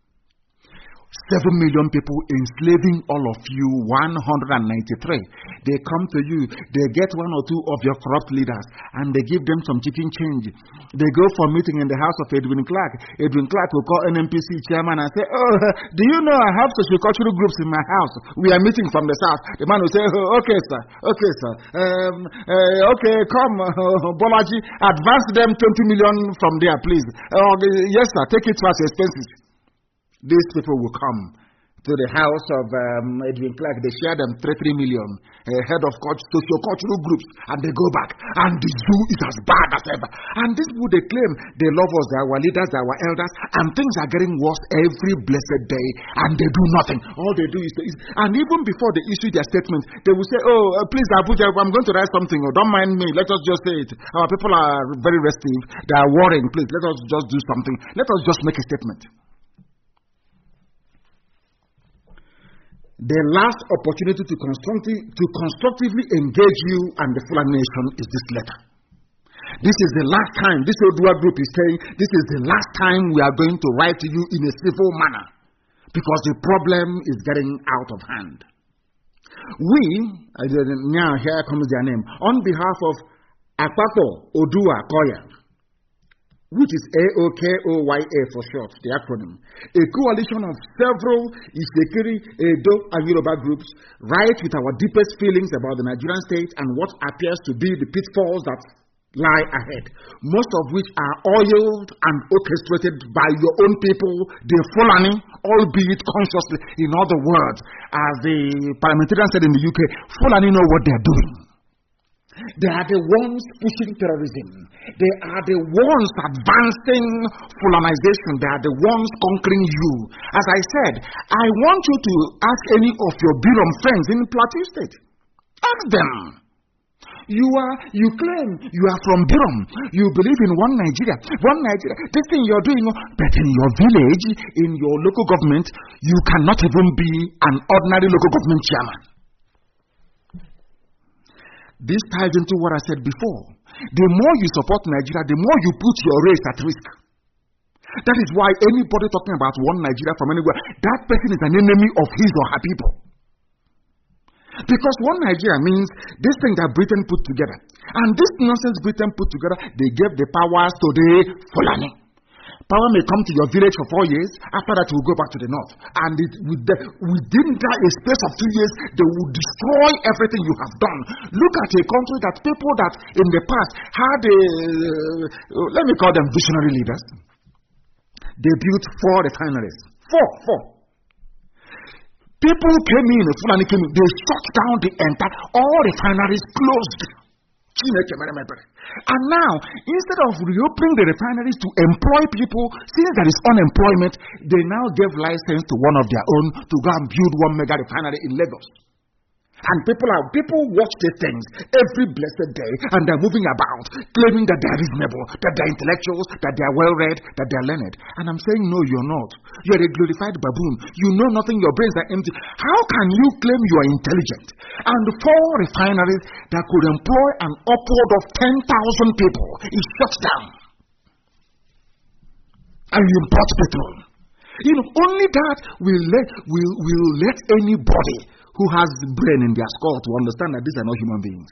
S1: 7 million people enslaving all of you, 193. They come to you, they get one or two of your corrupt leaders, and they give them some chicken change. They go for a meeting in the house of Edwin Clark. Edwin Clark will call NMPC chairman and say, oh, do you know I have sociocultural groups in my house? We are meeting from the south. The man will say, oh, okay, sir. Okay, come, Bolaji, advance them 20 million from there, please. Yes, sir, take it to as expenses. These people will come to the house of Edwin Clark. They share them 3 million, head of socio-cultural groups, and they go back. And the zoo is as bad as ever. And this would they claim they love us, they are our leaders, they are our elders, and things are getting worse every blessed day, and they do nothing. All they do is and even before they issue their statement, they will say, oh, please, Abuja, I'm going to write something, or don't mind me, let us just say it. Our people are very restive, they are worrying, please, let us just do something. Let us just make a statement. The last opportunity to constructively engage you and the Fulani nation is this letter. This is the last time, this Odua group is saying, this is the last time we are going to write to you in a civil manner, because the problem is getting out of hand. We, now here comes their name, on behalf of Akpako Odua Koya, which is AOKOYA for short, the acronym, a coalition of several Isekiri, Edo, and Yoruba groups, write with our deepest feelings about the Nigerian state and what appears to be the pitfalls that lie ahead, most of which are oiled and orchestrated by your own people, the Fulani, albeit consciously. In other words, as the parliamentarian said in the UK, Fulani know what they're doing. They are the ones pushing terrorism. They are the ones advancing Fulanization. They are the ones conquering you. As I said, I want you to ask any of your Birom friends in Plateau State. Ask them. You claim you are from Birom. You believe in one Nigeria. This thing you're doing, but in your village, in your local government, you cannot even be an ordinary local government chairman. This ties into what I said before. The more you support Nigeria, the more you put your race at risk. That is why anybody talking about one Nigeria from anywhere, that person is an enemy of his or her people. Because one Nigeria means this thing that Britain put together. And this nonsense Britain put together, they gave the powers to the Fulani. Power may come to your village for 4 years. After that, it will go back to the north. And within a space of 2 years, they will destroy everything you have done. Look at a country that people that in the past had let me call them visionary leaders. They built 4 refineries. Four. People came in, Fulani came in, they shut down the entire, all refineries closed. And now, instead of reopening the refineries to employ people, since there is unemployment, they now gave license to one of their own to go and build 1 mega refinery in Lagos. And people watch these things every blessed day, and they're moving about, claiming that they're reasonable, that they're intellectuals, that they're well-read, that they're learned. And I'm saying, no, you're not. You're a glorified baboon. You know nothing, your brains are empty. How can you claim you are intelligent? And 4 refineries that could employ an upward of 10,000 people is shut down. And you import petrol. You know, only that will let anybody who has brain in their skull to understand that these are not human beings.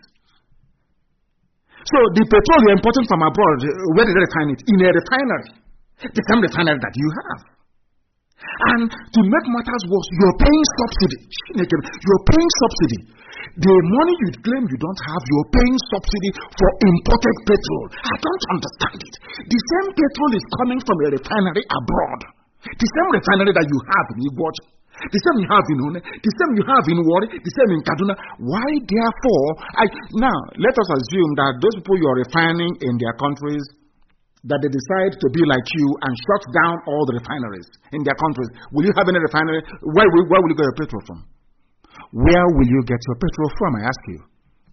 S1: So the petrol you're importing from abroad, where did they refine it? In a refinery. The same refinery that you have. And to make matters worse, you're paying subsidy. You're paying subsidy. The money you claim you don't have, you're paying subsidy for imported petrol. I don't understand it. The same petrol is coming from a refinery abroad. The same refinery that you have in Igboch, the same you have in One, the same you have in Warri, the same in Kaduna. Why, therefore, now, let us assume that those people you are refining in their countries, that they decide to be like you and shut down all the refineries in their countries. Will you have any refinery? Where will you get your petrol from? Where will you get your petrol from, I ask you?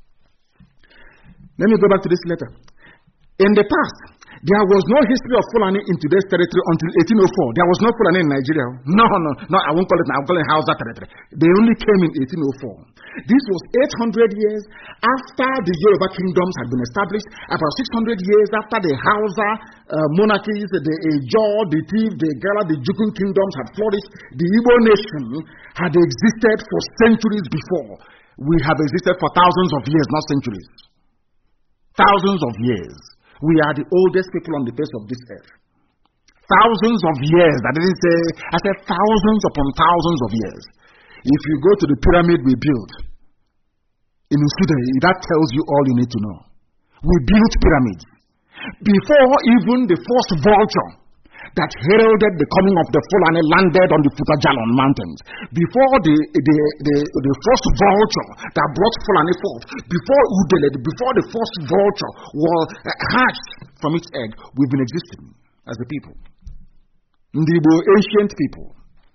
S1: Let me go back to this letter. In the past, there was no history of Fulani in today's territory until 1804. There was no Fulani in Nigeria. No, I won't call it now. I'll call it Hausa territory. They only came in 1804. This was 800 years after the Yoruba kingdoms had been established, about 600 years after the Hausa monarchies, the Ejo, the Tiv, the Gala, the Jukun kingdoms had flourished. The Igbo nation had existed for centuries before. We have existed for thousands of years, not centuries. Thousands of years. We are the oldest people on the face of this earth. Thousands of years. I didn't say, I said thousands upon thousands of years. If you go to the pyramid we built in Usude, that tells you all you need to know. We built pyramids. Before even the first vulture that heralded the coming of the Fulani landed on the Futajalon mountains, before the first vulture that brought Fulani forth, before Udele, before the first vulture was hatched from its egg, we've been existing as a people. Ndibo, ancient people.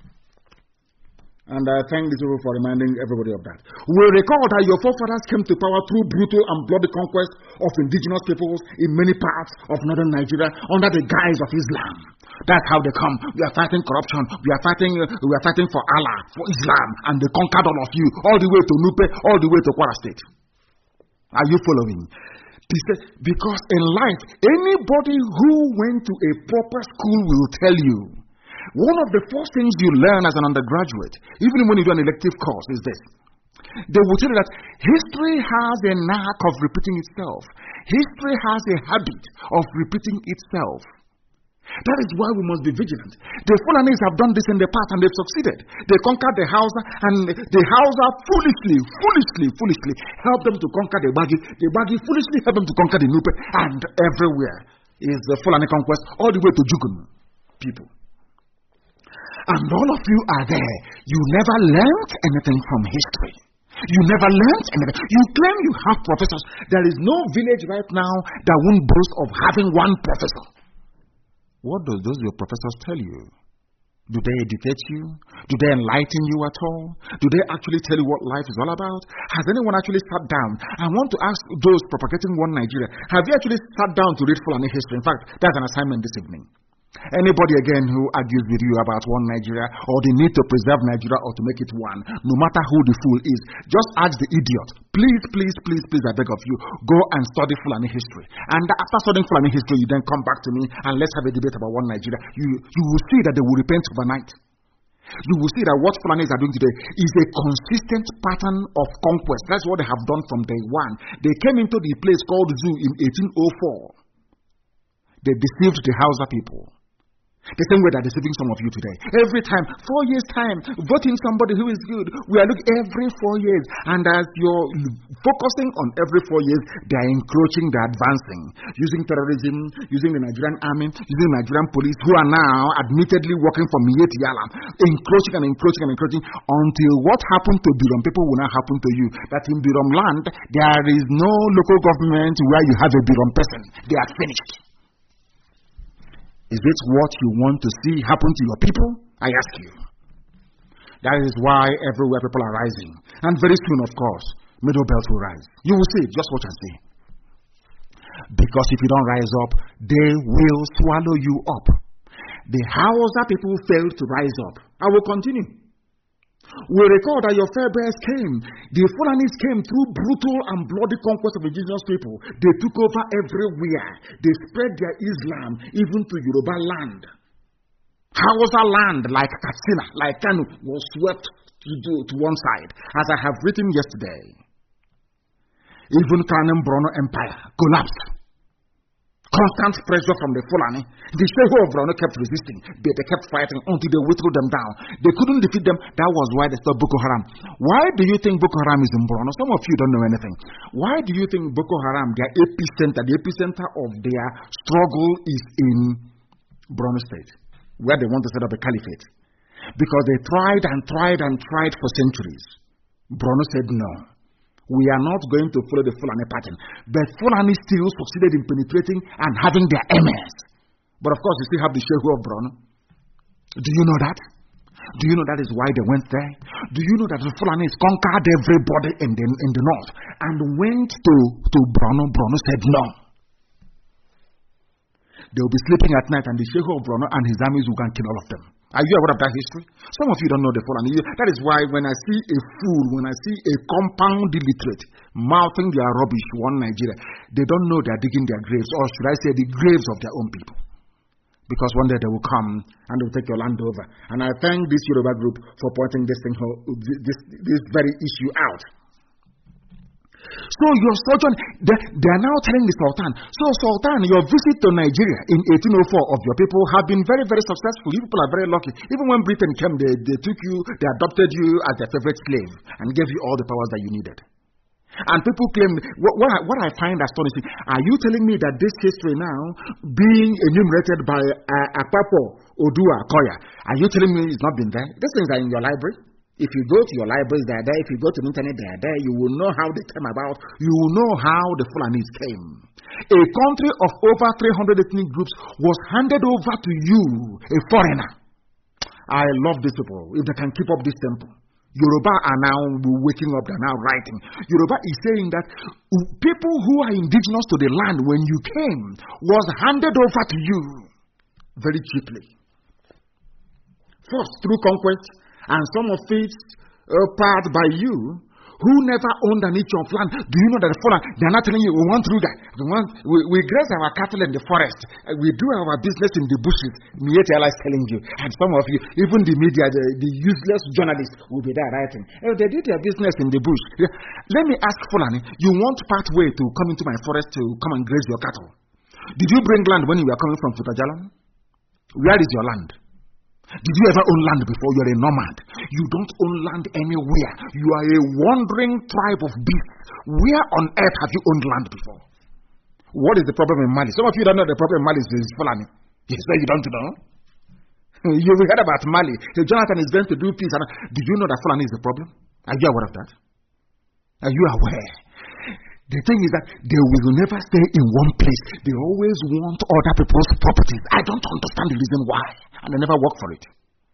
S1: And I thank this people for reminding everybody of that. We recall that your forefathers came to power through brutal and bloody conquest of indigenous peoples in many parts of northern Nigeria under the guise of Islam. That's how they come. We are fighting corruption. We are fighting for Allah, for Islam, and they conquered all of you, all the way to Nupe, all the way to Kwara State. Are you following? Because in life, anybody who went to a proper school will tell you, one of the first things you learn as an undergraduate, even when you do an elective course, is this. They will tell you that history has a knack of repeating itself. History has a habit of repeating itself. That is why we must be vigilant. The Fulanis have done this in the past and they've succeeded. They conquered the Hausa, and the Hausa foolishly helped them to conquer the Bagi. The Bagi foolishly helped them to conquer the Nupe, and everywhere is the Fulani conquest, all the way to Jukun people. And all of you are there. You never learned anything from history. You never learned anything. You claim you have professors. There is no village right now that won't boast of having one professor. What do those your professors tell you? Do they educate you? Do they enlighten you at all? Do they actually tell you what life is all about? Has anyone actually sat down? I want to ask those propagating one Nigeria, have you actually sat down to read Fulani history? In fact, that's an assignment this evening. Anybody again who argues with you about one Nigeria or the need to preserve Nigeria or to make it one, no matter who the fool is, just ask the idiot. Please, I beg of you, go and study Fulani history. And after studying Fulani history, you then come back to me and let's have a debate about one Nigeria. You will see that they will repent overnight. you will see that what Fulanis are doing today is a consistent pattern of conquest. That's what they have done from day one. They came into the place called Zoo in 1804. They deceived the Hausa people. The same way they're deceiving some of you today. Every time, 4 years' time, voting somebody who is good. We are looking every 4 years. And as you're focusing on every 4 years, they're encroaching, they're advancing. Using terrorism, using the Nigerian army, using the Nigerian police, who are now admittedly working for Miyetti Allah. Encroaching and encroaching and encroaching until what happened to Birom people will not happen to you. That in Birom land, there is no local government where you have a Birom person. They are finished. Is this what you want to see happen to your people? I ask you. That is why everywhere people are rising. And very soon, of course, Middle Belt will rise. You will see it. Just watch and see. Because if you don't rise up, they will swallow you up. The Hausa people failed to rise up. I will continue. We record that your forebears came. The Fulanis came through brutal and bloody conquest of indigenous people. They took over everywhere. They spread their Islam even to Yoruba land. Hausa land, like Katsina, like Kanu, was swept to one side. As I have written yesterday, even Kanem Brono Empire collapsed. Constant pressure from the Fulani. The Shehu of Brono kept resisting. They kept fighting until they whittled them down. They couldn't defeat them. That was why they stopped Boko Haram. Why do you think Boko Haram is in Brono? Some of you don't know anything. Why do you think Boko Haram, their epicenter, the epicenter of their struggle is in Brono State, where they want to set up a caliphate? Because they tried and tried and tried for centuries. Brono said no. We are not going to follow the Fulani pattern. But Fulani still succeeded in penetrating and having their emirs. But of course, you still have the Shehu of Brono. Do you know that? Do you know that is why they went there? Do you know that the Fulanis conquered everybody in the north and went to Brono? Brono said no. They will be sleeping at night and the Shehu of Brono and his armies will go and kill all of them. Are you aware of that history? Some of you don't know the Fulani. That is why when I see a fool, when I see a compound illiterate mouthing their rubbish one Nigeria, they don't know they are digging their graves, or should I say the graves of their own people. Because one day they will come and they will take your land over. And I thank this Yoruba group for pointing this very issue out. So your sojourn, they are now telling the Sultan. So Sultan, your visit to Nigeria in 1804 of your people have been very, very successful. You people are very lucky. Even when Britain came, they took you, they adopted you as their favorite slave and gave you all the powers that you needed. And people claim, what I find astonishing, are you telling me that this history now, being enumerated by Akwapo Odua Koya, are you telling me it's not been there? These things are in your library. If you go to your libraries, they are there. If you go to the internet, they are there. You will know how they came about. You will know how the Fulanis came. A country of over 300 ethnic groups was handed over to you, a foreigner. I love these people. If they can keep up this tempo. Yoruba are now waking up, they're now writing. Yoruba is saying that people who are indigenous to the land when you came was handed over to you very cheaply. First, through conquest, and some of it part by you, who never owned an inch of land. Do you know that the Fulani, they're not telling you, we want through that. We graze our cattle in the forest. We do our business in the bushes. Miyetti Allah is telling you. And some of you, even the media, the useless journalists will be there writing. They did their business in the bush. Let me ask Fulani, you want pathway to come into my forest to come and graze your cattle? Did you bring land when you were coming from Futajalan? Where is your land? Did you ever own land before? You're a nomad. You don't own land anywhere. You are a wandering tribe of beasts. Where on earth have you owned land before? What is the problem in Mali? Some of you don't know the problem in Mali is Fulani. You say you don't know? You heard about Mali. Jonathan is going to do peace. Did you know that Fulani is the problem? Are you aware of that? Are you aware? The thing is that they will never stay in one place. They always want other people's properties. I don't understand the reason why. And they never work for it.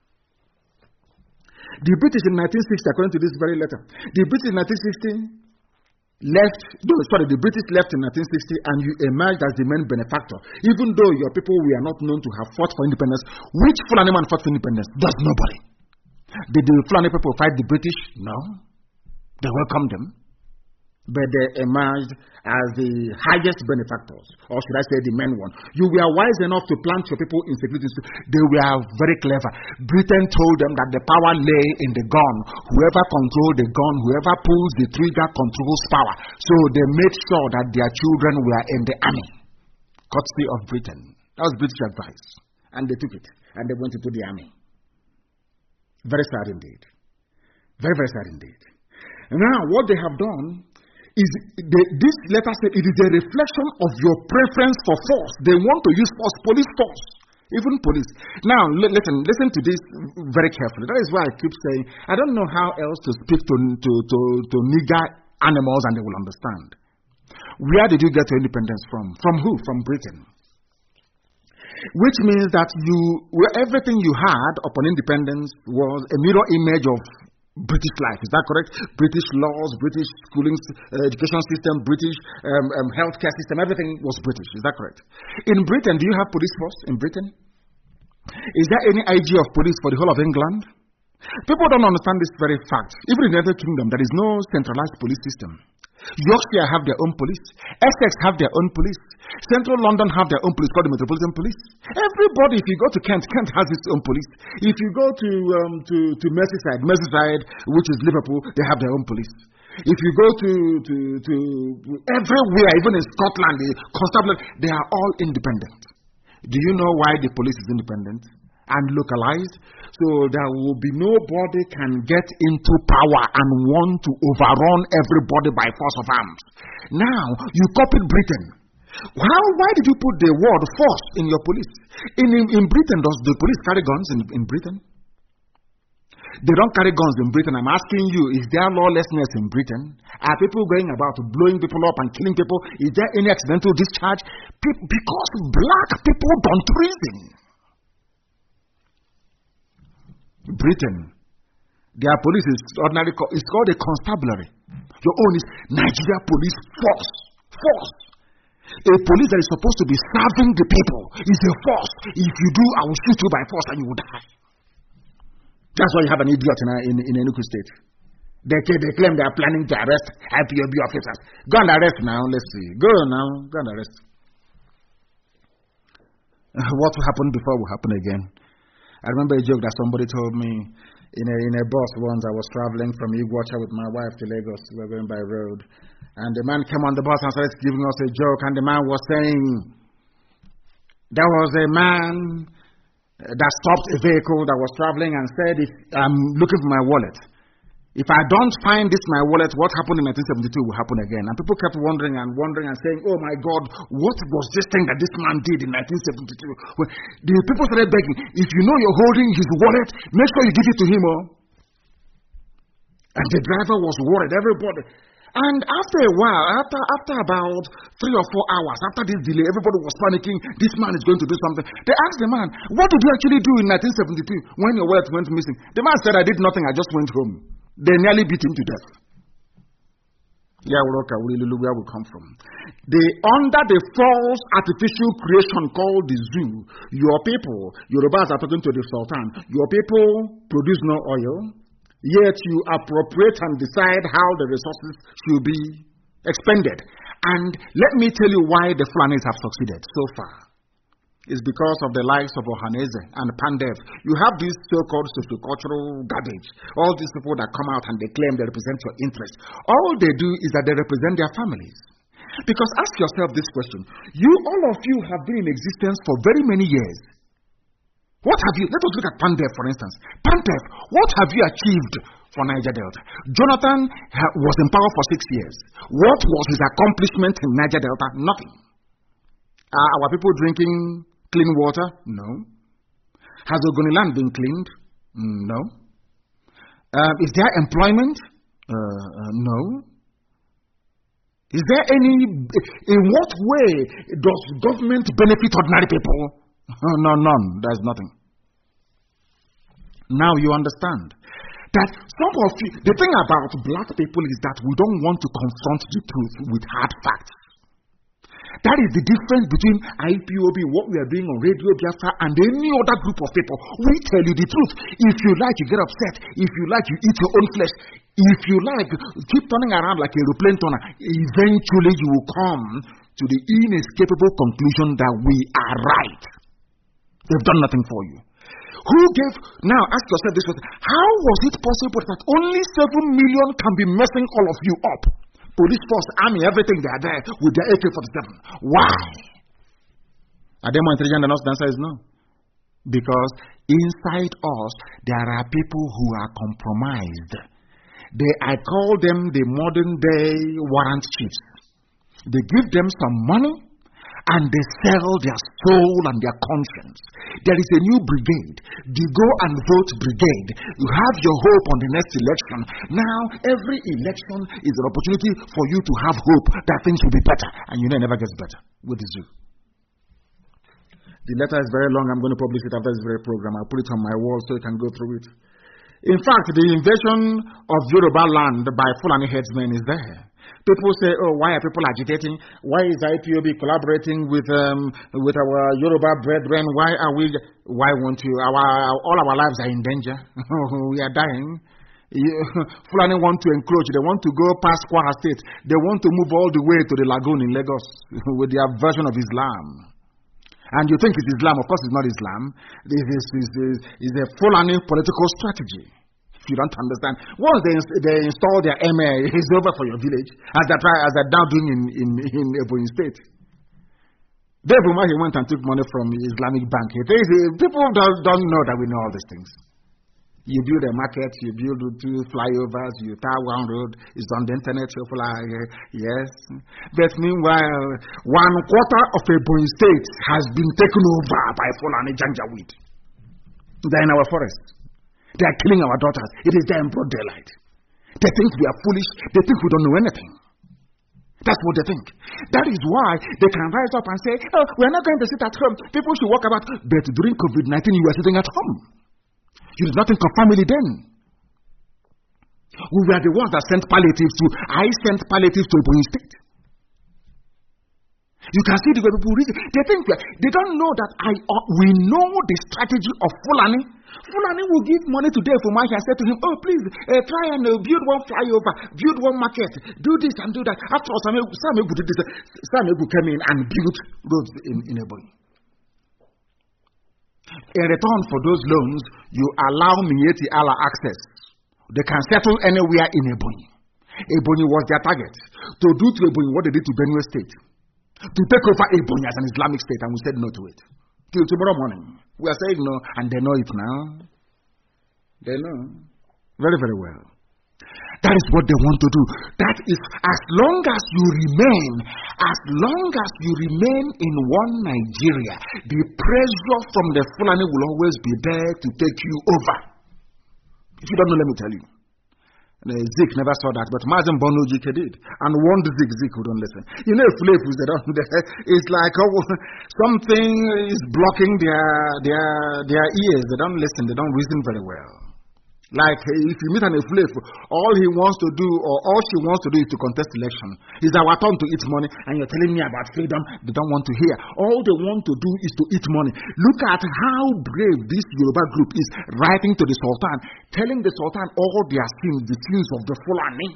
S1: The British in 1960, according to this very letter, the British in 1960 the British left in 1960 and you emerged as the main benefactor. Even though your people were not known to have fought for independence, which Fulani man fought for independence? Does nobody. Did the Fulani people fight the British? No. They welcomed them. but they emerged as the highest benefactors, or should I say the main one. You were wise enough to plant your people in security. They were very clever. Britain told them that the power lay in the gun. Whoever controls the gun, whoever pulls the trigger controls power. So they made sure that their children were in the army, courtesy of Britain. That was British advice. And they took it, and they went into the army. Very sad indeed. Very, very sad indeed. And now, what they have done is, this letter said, it is a reflection of your preference for force. They want to use force, police force, even police. Now, listen to this very carefully. That is why I keep saying, I don't know how else to speak to nigger animals and they will understand. Where did you get your independence from? From who? From Britain. Which means that everything you had upon independence was a mirror image of British life. Is that correct? British laws, British schooling, education system, British healthcare system, everything was British. Is that correct? In Britain, do you have police force in Britain? Is there any IG of police for the whole of England? People don't understand this very fact. Even in the United Kingdom, there is no centralized police system. Yorkshire have their own police. Essex have their own police. Central London have their own police called the Metropolitan Police. Everybody, if you go to Kent, Kent has its own police. If you go to Merseyside, which is Liverpool, they have their own police. If you go to everywhere, even in Scotland, the constabulary, they are all independent. Do you know why the police is independent and localized? So there will be nobody can get into power and want to overrun everybody by force of arms. Now, you copied Britain. Why did you put the word force in your police? In Britain, does the police carry guns in Britain? They don't carry guns in Britain. I'm asking you, is there lawlessness in Britain? Are people going about blowing people up and killing people? Is there any accidental discharge? Because black people don't reason. Britain, their police is ordinary, it's called a constabulary. Your own is Nigeria Police Force. Force. A police that is supposed to be serving the people is a force. If you do, I will shoot you by force and you will die. That's why you have an idiot in Enugu State. They claim they are planning to arrest IPOB officers. Go and arrest now, let's see. Go and arrest. What happened before will happen again. I remember a joke that somebody told me in a bus once. I was traveling from Iguacha with my wife to Lagos. We were going by road. And the man came on the bus and started giving us a joke. And the man was saying, there was a man that stopped a vehicle that was traveling and said, I'm looking for my wallet. If I don't find my wallet, what happened in 1972 will happen again. And people kept wondering and saying, oh my God, what was this thing that this man did in 1972? Well, the people started begging, if you know you're holding his wallet, make sure you give it to him. And the driver was worried, everybody. And after a while, after about 3 or 4 hours, after this delay, everybody was panicking, this man is going to do something. They asked the man, what did you actually do in 1972 when your wallet went missing? The man said, I did nothing, I just went home. They nearly beat him to death. Yeah, where we come from. Under the false artificial creation called the zoo, your people, Yorubas are talking to the Sultan, your people produce no oil, yet you appropriate and decide how the resources should be expended. And let me tell you why the Fulanis have succeeded so far. It's because of the likes of Ohaneze and Pandev. You have this so-called sociocultural garbage. All these people that come out and they claim they represent your interests. All they do is that they represent their families. Because ask yourself this question. All of you have been in existence for very many years. What have you, let us look at Pandev for instance. Pandev, what have you achieved for Niger Delta? Jonathan was in power for 6 years. What was his accomplishment in Niger Delta? Nothing. Are our people drinking clean water? No. Has Ogoniland been cleaned? No. Is there employment? No. Is there in what way does government benefit ordinary people? No, none. There's nothing. Now you understand that some of you, the thing about black people is that we don't want to confront the truth with hard facts.
S2: That is the difference between IPOB, what we are doing on Radio Biafra, and any other group of people. We tell you the truth. If you like, you get upset. If you like, you eat your own flesh. If you like, keep turning around like a aeroplane turner. Eventually, you will come to the inescapable conclusion that we are right. They've done nothing for you. Who gave? Now ask yourself this question: how was it possible that only 7 million can be messing all of you up? Police force, army, everything, they are there with their AK-47. Why? Are they more intelligent than us? The answer is no. Because inside us, there are people who are compromised. I call them the modern day warrant chiefs. They give them some money and they sell their soul and their conscience. There is a new brigade, the Go and Vote Brigade. You have your hope on the next election. Now, every election is an opportunity for you to have hope that things will be better. And you know it never gets better with the zoo. The letter is very long. I'm going to publish it after this very program. I'll put it on my wall so you can go through it. In fact, the invasion of Yoruba land by Fulani headsmen is there. People say, oh, why are people agitating? Why is IPOB collaborating with our Yoruba brethren? Why won't you? All our lives are in danger. We are dying. Fulani want to encroach. They want to go past Kwara State. They want to move all the way to the lagoon in Lagos with their version of Islam. And you think it's Islam. Of course, it's not Islam. This is a Fulani political strategy. You don't understand. Once they install their MA, it's over for your village, as they're now doing in Ebonyi State. Dave Umahi went and took money from the Islamic Bank. People don't know that we know all these things. You build a market, you build 2 flyovers, you tar 1 road, it's on the internet, people are, yes. But meanwhile, 1/4 of Ebonyi State has been taken over by Fulani Janjaweed. They're in our forest. They are killing our daughters. It is there in broad daylight. They think we are foolish. They think we don't know anything. That's what they think. That is why they can rise up and say, oh, we are not going to sit at home. People should walk about. But during COVID-19, you were sitting at home. You did not think of family then. We were the ones that sent palliatives to. I sent palliatives to Ebonyi State. You can see the way people read it. They think they don't know that we know the strategy of Fulani. Fulani will give money to Dave Umahi and say to him, oh, please, try and build 1 flyover, build 1 market, do this and do that. After all, Samegu did this. Samegu came in and built roads in Ebonyi. In return for those loans, you allow Mieti Allah access. They can settle anywhere in Ebonyi. Ebonyi was their target. To do to Ebonyi what they did to Benue State. To take over Ebonyi as an Islamic state, and we said no to it. Till tomorrow morning. We are saying no, and they know it now. They know. Very, very well. That is what they want to do. That is, as long as you remain in one Nigeria, the pressure from the Fulani will always be there to take you over. If you don't know, let me tell you. Zik never saw that, but Mazen Bono Jike did. And warned Zik who don't listen. You know, it's like something is blocking their ears. They don't listen, they don't reason very well. Like if you meet an Efulef, all he wants to do or all she wants to do is to contest election. It's our turn to eat money, and you're telling me about freedom. They don't want to hear. All they want to do is to eat money. Look at how brave this Yoruba group is, writing to the Sultan, telling the Sultan all their sins, the sins of the Fulani.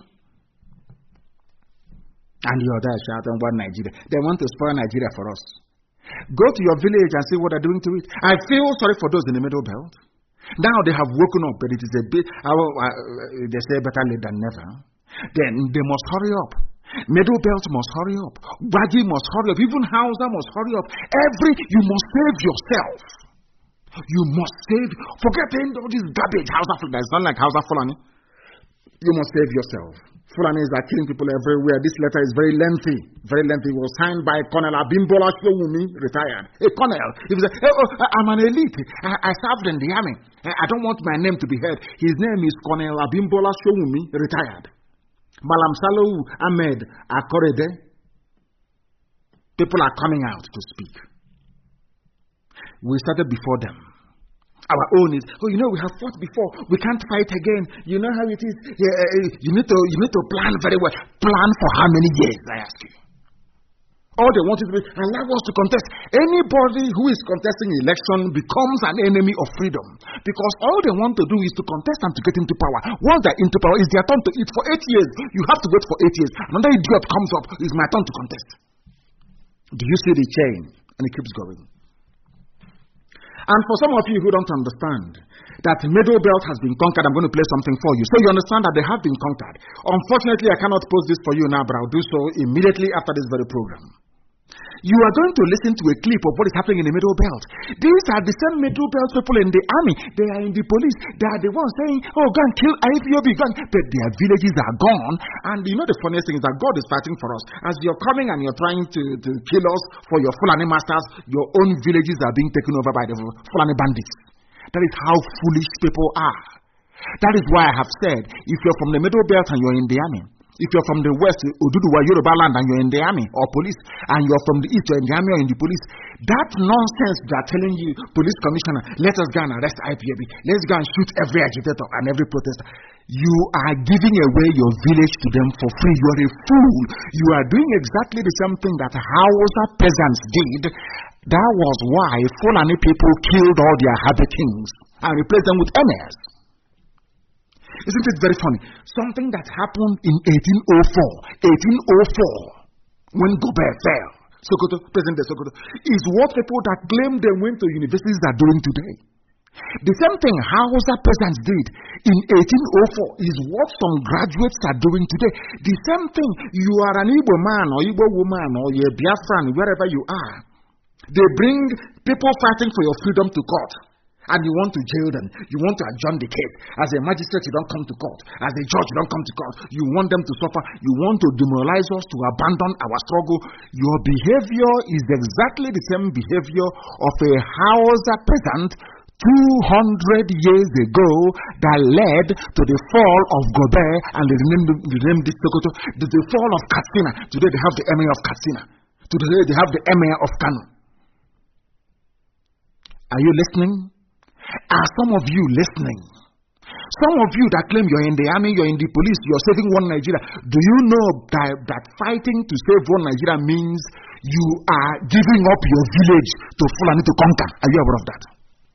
S2: And you're there shouting about Nigeria. They want to spoil Nigeria for us. Go to your village and see what they're doing to it. I feel sorry for those in the Middle Belt. Now they have woken up, but it is a bit, they say better late than never. Then they must hurry up. Middle Belt must hurry up. Bagi must hurry up. Even Hausa must hurry up. You must save yourself. You must save. Forget all this garbage. Hausa, it's not like Hausa Fulani. You must save yourself. Fulanis are killing people everywhere. This letter is very lengthy. Very lengthy. It was signed by Colonel Abimbola Showumi, retired. A colonel. He was I'm an elite. I served in the army. I don't want my name to be heard. His name is Colonel Abimbola Showumi, retired. Malam Salou Ahmed Akorede. People are coming out to speak. We started before them. Our own is, we have fought before. We can't fight again. You know how it is. You need to plan very well. Plan for how many years, I ask you? All they want is to allow us to contest. Anybody who is contesting election becomes an enemy of freedom, because all they want to do is to contest and to get into power. Once they're into power, it's their turn to eat. For 8 years, you have to wait for 8 years. Another idiot comes up, it's my turn to contest. Do you see the chain? And it keeps going. And for some of you who don't understand that Middle Belt has been conquered, I'm going to play something for you. So you understand that they have been conquered. Unfortunately, I cannot post this for you now, but I'll do so immediately after this very program. You are going to listen to a clip of what is happening in the Middle Belt. These are the same Middle Belt people in the army. They are in the police. They are the ones saying, oh, go and kill IPOB. But their villages are gone. And you know the funniest thing is that God is fighting for us. As you're coming and you're trying to kill us for your Fulani masters, your own villages are being taken over by the Fulani bandits. That is how foolish people are. That is why I have said, if you're from the Middle Belt and you're in the army, if you're from the west, Oduduwa, Yoruba land, and you're in the army or police, and you're from the east, you're in the army or in the police, that nonsense they're telling you, police commissioner, let us go and arrest IPOB, let's go and shoot every agitator and every protester. You are giving away your village to them for free. You are a fool. You are doing exactly the same thing that Hausa peasants did. That was why Fulani people killed all their habitants and replaced them with emirs. Isn't it very funny? Something that happened in 1804, when Gobert fell, Sokoto, President of Sokoto, is what people that claim they went to universities are doing today. The same thing Hausa peasants did in 1804 is what some graduates are doing today. The same thing, you are an Igbo man or Igbo woman or you're Biafran, wherever you are. They bring people fighting for your freedom to court. And you want to jail them. You want to adjourn the case. As a magistrate, you don't come to court. As a judge, you don't come to court. You want them to suffer. You want to demoralize us, to abandon our struggle. Your behavior is exactly the same behavior of a Hausa peasant 200 years ago that led to the fall of Gobert and the renamed Sokoto, to the fall of Katsina. Today they have the emir of Katsina. Today they have the emir of Kano. Are you listening? Are some of you listening? Some of you that claim you're in the army, you're in the police, you're saving one Nigeria. Do you know that fighting to save one Nigeria means you are giving up your village to Fulani to conquer? Are you aware of that?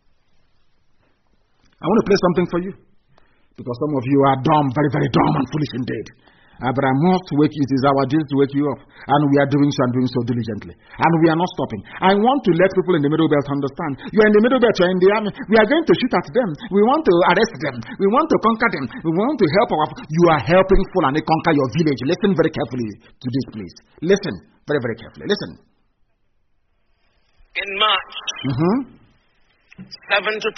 S2: I want to play something for you, because some of you are dumb, very, very dumb and foolish indeed. But I must wake you. It is our duty to wake you up. And we are doing so and doing so diligently. And we are not stopping. I want to let people in the Middle Belt understand. You are in the Middle Belt, you are in the army. We are going to shoot at them. We want to arrest them. We want to conquer them. We want to help our... You are helping Fulani conquer your village. Listen very carefully to this, please. Listen very, very carefully. Listen.
S3: In March 7 to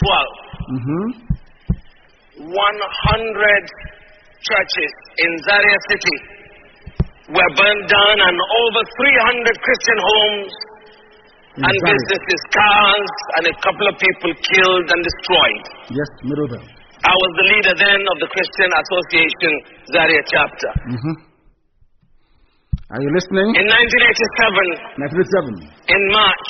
S3: 12, 100 churches in Zaria City were burned down, and over 300 Christian homes and businesses, cars, and a couple of people killed and destroyed.
S2: Yes, Middle Belt.
S3: I was the leader then of the Christian Association Zaria chapter.
S2: Are you listening?
S3: In 1987, in March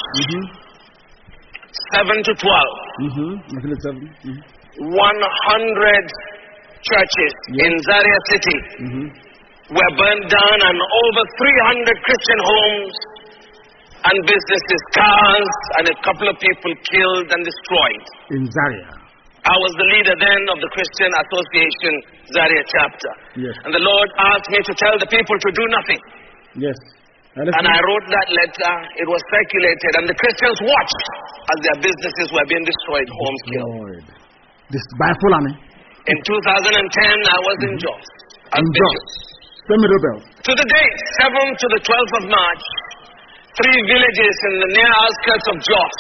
S3: 7 to 12, 100 churches in Zaria City were burned down, and over 300 Christian homes and businesses, cars, and a couple of people killed and destroyed.
S2: In Zaria.
S3: I was the leader then of the Christian Association Zaria chapter.
S2: Yes.
S3: And the Lord asked me to tell the people to do nothing.
S2: Yes.
S3: And I wrote that letter. It was circulated, and the Christians watched as their businesses were being destroyed, homes killed.
S2: This by Fulani.
S3: In 2010, I was in Jos.
S2: In Jos. Middle Belt.
S3: To the date, 7th to the 12th of March, 3 villages in the near outskirts of Jos.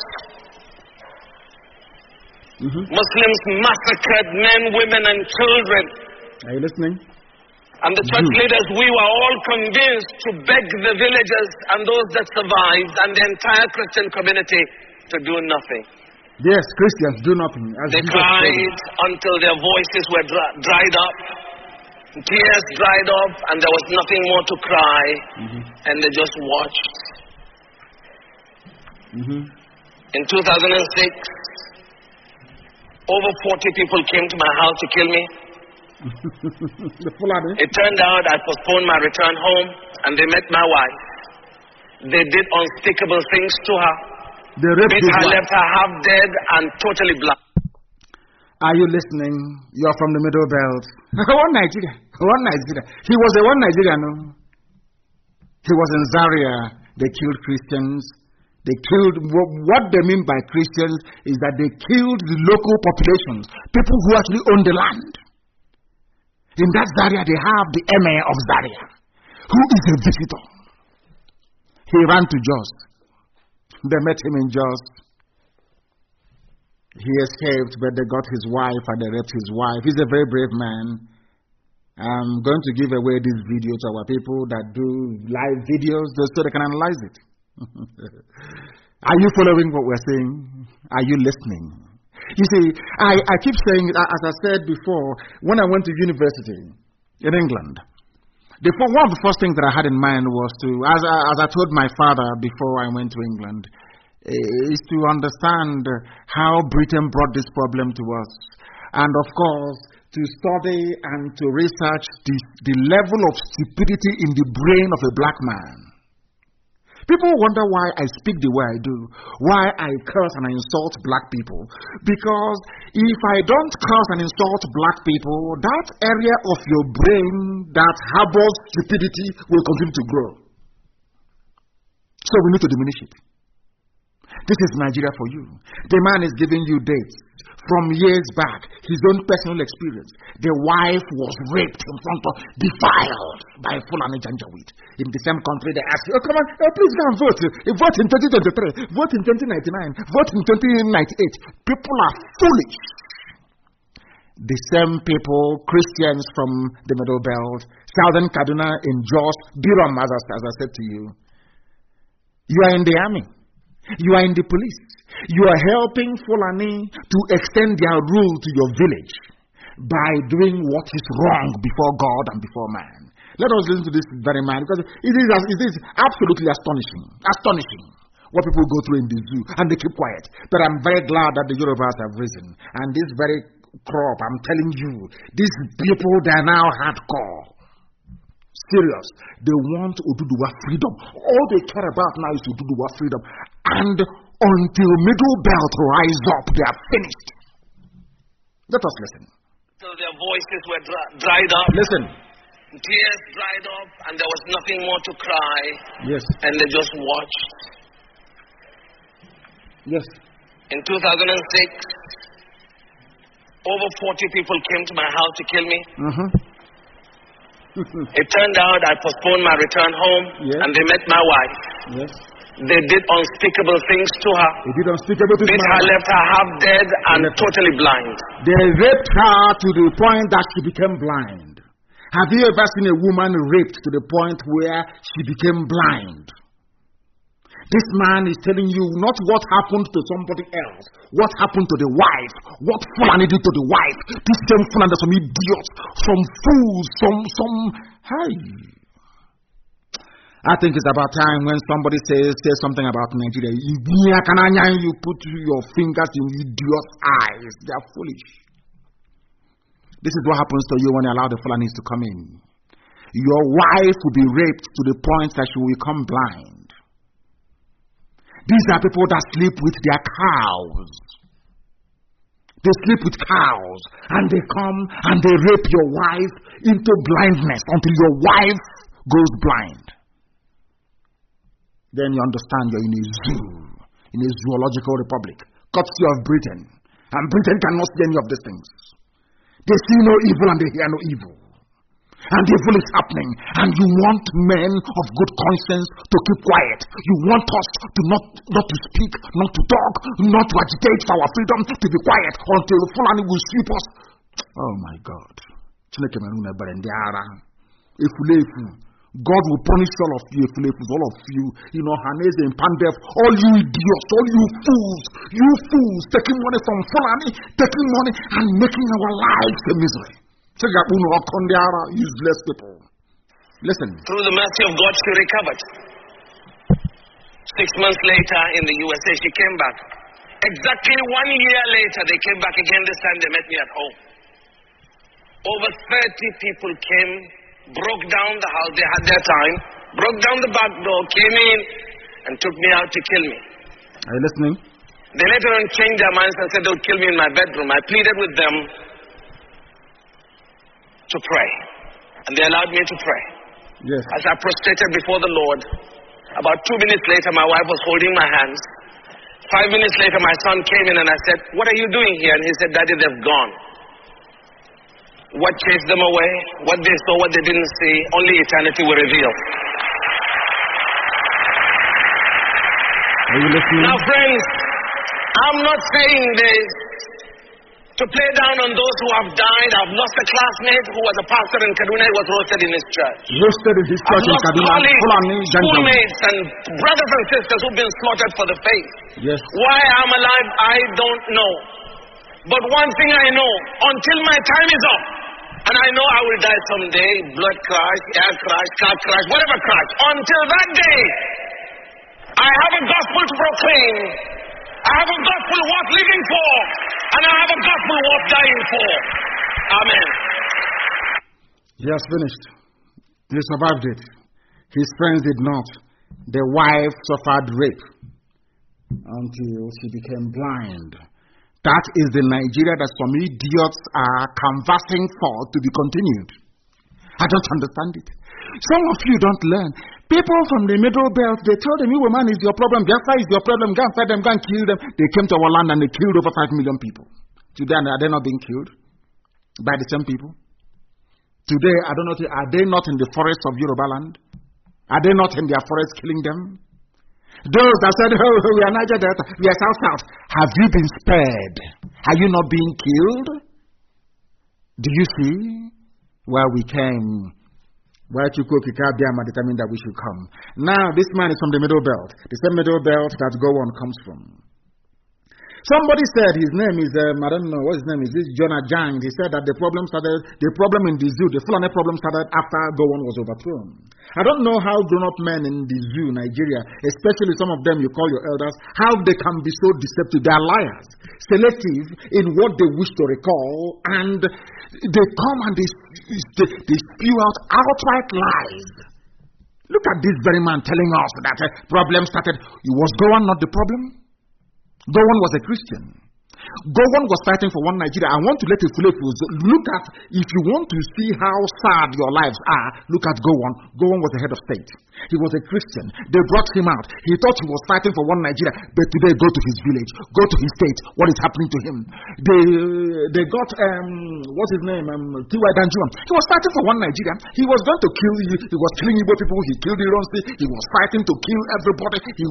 S3: Muslims massacred men, women, and children.
S2: Are you listening?
S3: And the church leaders, we were all convinced to beg the villagers and those that survived and the entire Christian community to do nothing.
S2: Yes, Christians do nothing.
S3: They cried until their voices were dried up. Tears dried up, and there was nothing more to cry. And they just watched. In 2006, over 40 people came to my house to kill me.
S2: The Fulani.
S3: It turned out I postponed my return home, and they met my wife. They did unspeakable things to her.
S2: They raped
S3: Beat
S2: his
S3: her,
S2: wife.
S3: left her half dead and totally blind.
S2: Are you listening? You're from the Middle Belt. One Nigeria. He was a one Nigeria, no? He was in Zaria. They killed Christians. They killed, what they mean by Christians is that they killed the local populations, people who actually own the land. In that Zaria, they have the Emir of Zaria, who is a visitor. He ran to Jos. They met him in Jos. He escaped, but they got his wife and they raped his wife. He's a very brave man. I'm going to give away this video to our people that do live videos so they can analyze it. Are you following what we're saying? Are you listening? You see, I keep saying, as I said before, when I went to university in England, one of the first things that I had in mind was to, as I told my father before I went to England, is to understand how Britain brought this problem to us. And of course, to study and to research the level of stupidity in the brain of a black man. People wonder why I speak the way I do, why I curse and I insult black people. Because if I don't curse and insult black people, that area of your brain that harbors stupidity will continue to grow. So we need to diminish it. This is Nigeria for you. The man is giving you dates from years back, his own personal experience. The wife was raped in front of, defiled by Fulani Janjaweed. In the same country, they ask you, oh, come on, please go and vote. Vote in 2023, vote in 2099, vote in 2098. People are foolish. The same people, Christians from the Middle Belt, Southern Kaduna, in Jos, Biram, as I said to you. You are in the army. You are in the police. You are helping Fulani to extend their rule to your village by doing what is wrong before God and before man. Let us listen to this very man, because it is absolutely astonishing what people go through in the zoo, and they keep quiet. But I'm very glad that the Yorubas have risen. And this very crop, I'm telling you, these people, they are now hardcore. Serious. They want Oduduwa freedom. All they care about now is Oduduwa freedom. And until Middle Belt rise up, they are finished. Let us listen.
S3: Till their voices were dried up.
S2: Listen.
S3: Tears dried up, and there was nothing more to cry.
S2: Yes.
S3: And they just watched.
S2: Yes.
S3: In 2006, over 40 people came to my house to kill me. It turned out I postponed my return home, and they met my wife.
S2: Yes.
S3: They did unspeakable things to her.
S2: They did unspeakable things to
S3: her. Left her half dead and totally blind.
S2: They raped her to the point that she became blind. Have you ever seen a woman raped to the point where she became blind? This man is telling you not what happened to somebody else, what happened to the wife, what Fulani did to the wife. This same Fulani, some idiots, some fools, some hey. I think it's about time when somebody says something about Nigeria. You put your fingers in idiots' eyes. They are foolish. This is what happens to you when you allow the Fulanis to come in. Your wife will be raped to the point that she will become blind. These are people that sleep with their cows. They sleep with cows, and they come and they rape your wife into blindness until your wife goes blind. Then you understand you're in a zoo, in a zoological republic, courtesy of Britain. And Britain cannot see any of these things. They see no evil and they hear no evil. And evil is happening, and you want men of good conscience to keep quiet. You want us to not to speak, not to talk, not to agitate for our freedom, to be quiet until Fulani will sweep us. Oh my God. God will punish all of you, all of you, Hanese and Pandef, all you idiots, all you fools, taking money from Fulani, taking money and making our lives a misery. Useless people. Listen.
S3: Through the mercy of God, she recovered. 6 months later in the USA, she came back. Exactly 1 year later, they came back again. This time they met me at home. Over 30 people came, broke down the house. They had their time, broke down the back door, came in, and took me out to kill me.
S2: Are you listening?
S3: They later on changed their minds and said they would kill me in my bedroom. I pleaded with them to pray, and they allowed me to pray.
S2: Yes.
S3: As I prostrated before the Lord, about 2 minutes later, my wife was holding my hands. 5 minutes later, my son came in and I said, "What are you doing here?" And he said, "Daddy, they've gone." What chased them away, what they saw, what they didn't see, only eternity will reveal.
S2: Are you listening?
S3: Now, friends, I'm not saying this to play down on those who have died. I've lost a classmate who was a pastor in Kaduna. He was roasted in his church.
S2: Roasted in his church in
S3: I've lost
S2: Kaduna.
S3: colleagues, schoolmates, and brothers and sisters who've been slaughtered for the faith.
S2: Yes.
S3: Why I'm alive, I don't know. But one thing I know, until my time is up, and I know I will die someday, blood crash, air crash, car crash, whatever crash. Until that day, I have a gospel to proclaim. I have a gospel worth living for. And I have a gospel worth dying for. Amen.
S2: He has finished. He survived it. His friends did not. The wife suffered rape until she became blind. That is the Nigeria that some idiots are canvassing for to be continued. I don't understand it. Some of you don't learn. People from the Middle Belt, they told them, "Igbo man is your problem, Biafra is your problem, go and fight them, go and kill them." They came to our land and they killed over 5 million people. Today, are they not being killed by the same people? Today, I don't know, are they not in the forests of Yoruba land? Are they not in their forests killing them? Those that said, "Oh, we are Niger Delta, we are South. Have you been spared? Are you not being killed? Do you see where we came? Where Chukwukika determined that we should come. Now, this man is from the Middle Belt, the same Middle Belt that Gowon comes from. Somebody said his name is, I don't know what his name is, this Jonah Jang. He said that the problem in the zoo, the Fulani problem started after Gowon was overthrown. I don't know how grown-up men in the zoo, Nigeria, especially some of them you call your elders, how they can be so deceptive. They are liars, selective in what they wish to recall, and they come and they spew out outright lies. Look at this very man telling us that a problem started. Was Gowon not the problem? Gowon was a Christian. Gowon was fighting for one Nigeria. I want to let you look at, if you want to see how sad your lives are, look at Gowon. Gowon was the head of state. He was a Christian. They brought him out. He thought he was fighting for one Nigeria, but today go to his village, go to his state. What is happening to him? They got, what's his name? T.Y. Danjuma. He was fighting for one Nigeria. He was going to kill you. He was killing Igbo people. He killed Ironsi. He was fighting to kill everybody. He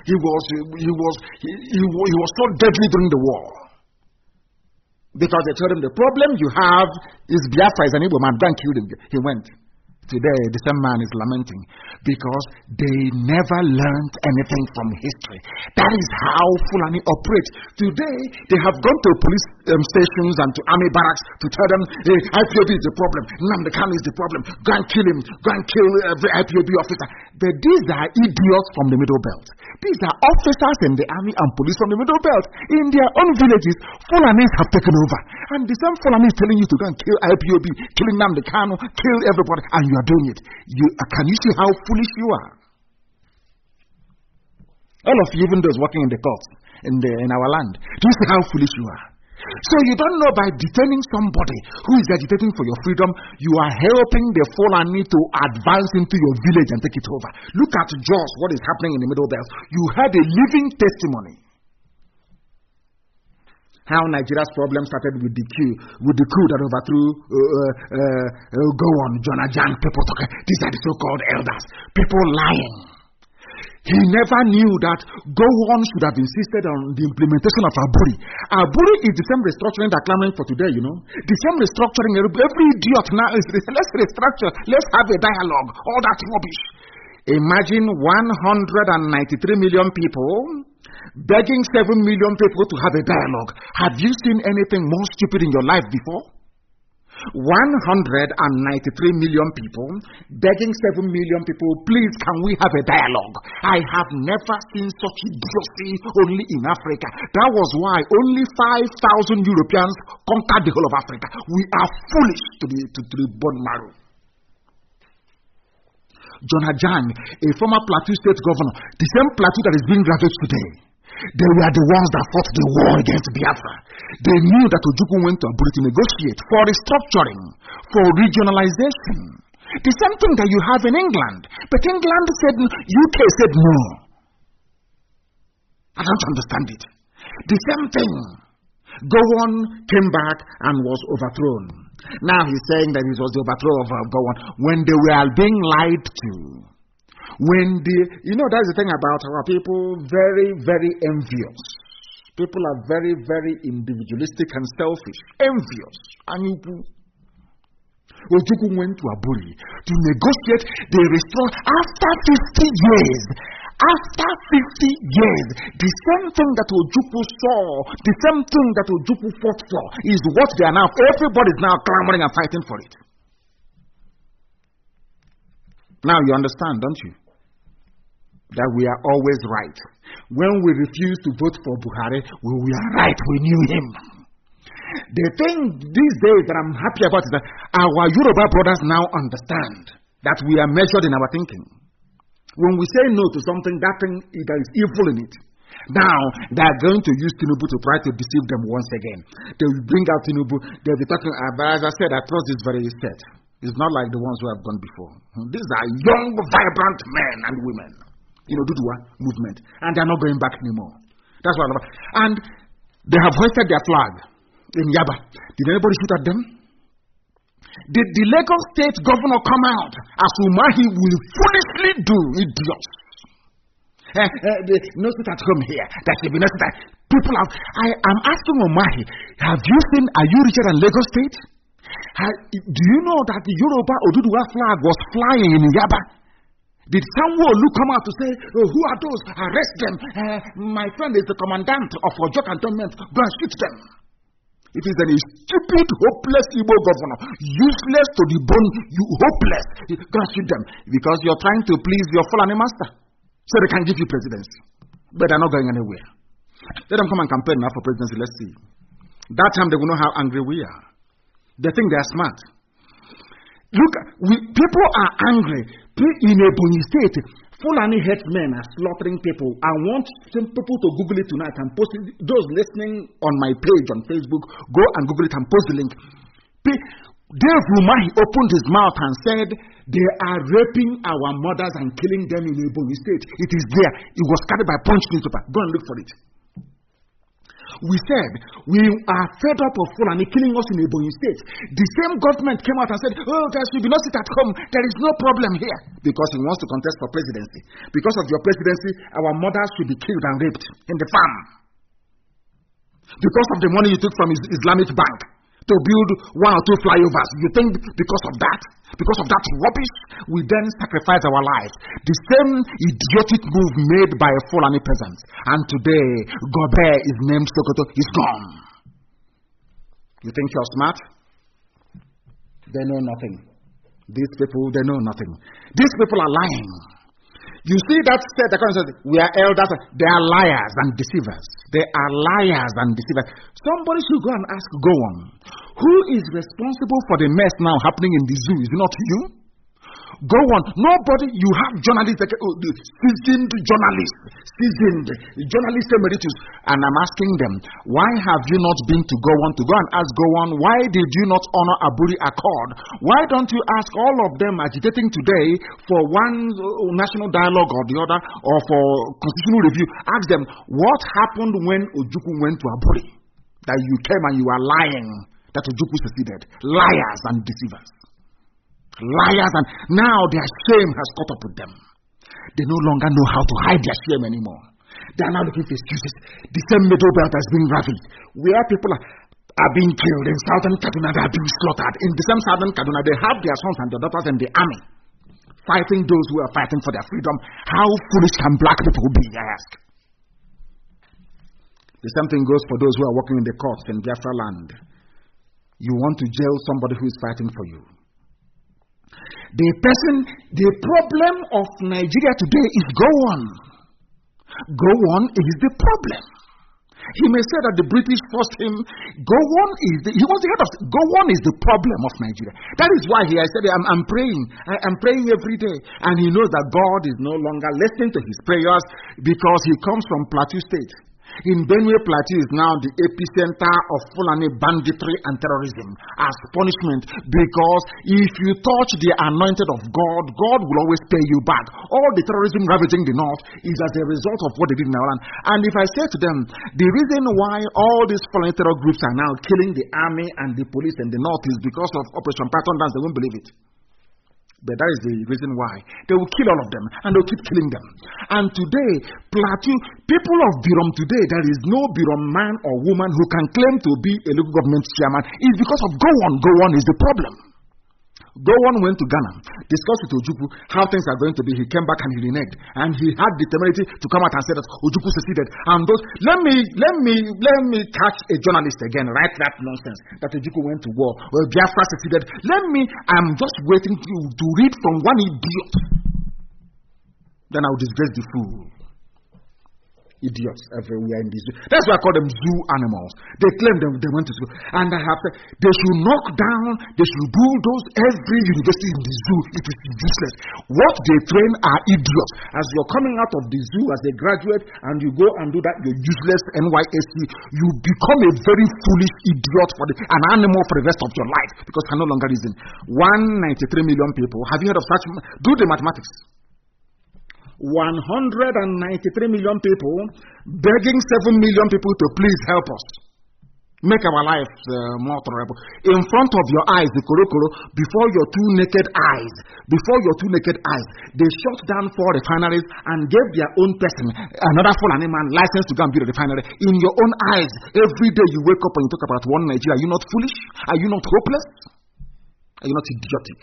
S2: was so deadly during the war. Because they told him the problem you have is Biafra is an Igbo man. Go and kill him. He went. Today, the same man is lamenting because they never learned anything from history. That is how Fulani operate. Today, they have gone to police stations and to army barracks to tell them, "Hey, IPOB is the problem. Nnamdi Kanu is the problem. Go and kill him. Go and kill every IPOB officer." But these are idiots from the Middle Belt. These are officers in the army and police from the Middle Belt. In their own villages, Fulanis have taken over. And the same Fulani is telling you to go and kill IPOB, killing Nnamdi Kanu, kill everybody, and you are doing it. Can you see how foolish you are? All of you, even those working in the courts in our land, do you see how foolish you are? So you don't know by detaining somebody who is agitating for your freedom, you are helping the Fulani to advance into your village and take it over. Look at Jos, what is happening in the Middle Belt. You had a living testimony. How Nigeria's problem started with the coup that overthrew Gowon, Jonah Jang, people talking. These are the so-called elders. People lying. He never knew that Gowon should have insisted on the implementation of Aburi. Aburi is the same restructuring they're clamoring for today, you know. The same restructuring. Every idiot now is, let's restructure, let's have a dialogue. All that rubbish. Imagine 193 million people begging 7 million people to have a dialogue. Have you seen anything more stupid in your life before? 193 million people begging 7 million people, please can we have a dialogue? I have never seen such idiocy only in Africa. That was why only 5,000 Europeans conquered the whole of Africa. We are foolish to the bone marrow. John Ajang, a former Plateau State governor, the same Plateau that is being ravaged today. They were the ones that fought the war against Biafra. They knew that Ojukwu went to Aburi to negotiate for restructuring, for regionalization. The same thing that you have in England. But England said, UK said no. I don't understand it. The same thing. Gowon came back and was overthrown. Now he's saying that it was the overthrow of Gowon when they were being lied to. That's the thing about our people, very, very envious. People are very, very individualistic and selfish. Envious. Ojukwu went to Aburi to negotiate the restoration after 50 years. After 50 years, the same thing that Ojukwu saw, the same thing that Ojukwu fought for, is what they are now. Everybody is now clamoring and fighting for it. Now you understand, don't you? That we are always right. When we refuse to vote for Buhari, we are right. We knew him. The thing these days that I'm happy about is that our Yoruba brothers now understand that we are measured in our thinking. When we say no to something, that thing there is evil in it. Now, they are going to use Tinubu to try to deceive them once again. They will bring out Tinubu. They'll be talking about, as I said, I trust this very set. It's not like the ones who have gone before. These are young, vibrant men and women. Dudua movement. And they're not going back anymore. That's what I'm about. And they have hoisted their flag in Yaba. Did anybody shoot at them? Did the Lagos State governor come out as Umahi will foolishly do, idiots? No sit at home here. That should be no sit at. People have. I'm asking Umahi, are you richer than Lagos State? Do you know that the Yoruba Oduduwa flag was flying in Yaba? Did Sanwo-Olu come out to say, who are those? Arrest them. My friend is the commandant of Ojo Cantonment. Go and shoot them. It is a stupid, hopeless Igbo governor, useless to the bone, hopeless. Go and shoot them because you're trying to please your Fulani master, so they can give you presidency. But they're not going anywhere. Let them come and campaign now for presidency. Let's see. That time they will know how angry we are. They think they are smart. Look, people are angry. In Ebonyi State, Fulani headsmen are slaughtering people. I want some people to Google it tonight and post it. Those listening on my page on Facebook, go and Google it and post the link. Dave Umahi opened his mouth and said, they are raping our mothers and killing them in Ebonyi State. It is there. It was carried by Punch newspaper. Go and look for it. We said, we are fed up of Fulani killing us in Ebonyi State. The same government came out and said, there should be no sit at home. There is no problem here. Because he wants to contest for presidency. Because of your presidency, our mothers should be killed and raped in the farm. Because of the money you took from Islamic Bank to build 1 or 2 flyovers. You think because of that rubbish, we then sacrifice our lives. The same idiotic move made by a Fulani peasant. And today, Gobe is named Sokoto, is gone. You think you're smart? They know nothing. These people, they know nothing. These people are lying. You see that state, we are elders, they are liars and deceivers. They are liars and deceivers. Somebody should go and ask Gowon, who is responsible for the mess now happening in the zoo? Is it not you? Go on. Nobody, you have journalists, seasoned journalists emeritus, and I'm asking them, why have you not been to go and ask Gowon, why did you not honor Aburi Accord? Why don't you ask all of them agitating today for one national dialogue or the other, or for constitutional review? Ask them, what happened when Ojukwu went to Aburi? That you came and you are lying that Ojukwu seceded. Liars and deceivers. Liars, and now their shame has caught up with them. They no longer know how to hide their shame anymore. They are now looking for excuses. The same middle belt has been ravaged. Where people are being killed in southern Kaduna, they are being slaughtered. In the same southern Kaduna, they have their sons and their daughters in the army, fighting those who are fighting for their freedom. How foolish can black people be, I ask? The same thing goes for those who are working in the courts in Biafra land. You want to jail somebody who is fighting for you. The problem of Nigeria today is Gowon. Gowon is the problem. He may say that the British forced him. Gowon he was the head of. Gowon is the problem of Nigeria. That is why I said, I'm praying. I'm praying every day. And he knows that God is no longer listening to his prayers because he comes from Plateau State. In Benue Plateau is now the epicenter of Fulani banditry and terrorism as punishment, because if you touch the anointed of God, God will always pay you back. All the terrorism ravaging the north is as a result of what they did in our land. And if I say to them, the reason why all these Fulani terror groups are now killing the army and the police in the north is because of Operation Python Dance, they won't believe it. But that is the reason why. They will kill all of them, and they'll keep killing them. And today, Plateau, people of Birom today, there is no Birom man or woman who can claim to be a local government chairman. It's because of Gowon. Gowon is the problem. Gowon went to Ghana, discussed with Ojukwu how things are going to be. He came back and he reneged, and he had the temerity to come out and say that Ojukwu seceded. And those, let me catch a journalist again, write that nonsense that Ojukwu went to war, or Biafra seceded. I'm just waiting to read from one idiot. Then I will disgrace the fool. Idiots everywhere in this zoo. That's why I call them zoo animals. They claim they went to school. And I have said they should knock down, they should bulldoze every university in the zoo. It is useless. What they train are idiots. As you're coming out of the zoo as a graduate and you go and do that, you're useless NYSC, you become a very foolish idiot an animal for the rest of your life, because you can no longer reason. 193 million people. Have you heard of such? Do the mathematics. 193 million people begging 7 million people to please help us make our lives more tolerable. In front of your eyes, the korokoro, before your two naked eyes, they shut down 4 refineries and gave their own person, another Fulani man, license to go and build a refinery. In your own eyes, every day you wake up and you talk about one Nigeria. Are you not foolish? Are you not hopeless? Are you not idiotic?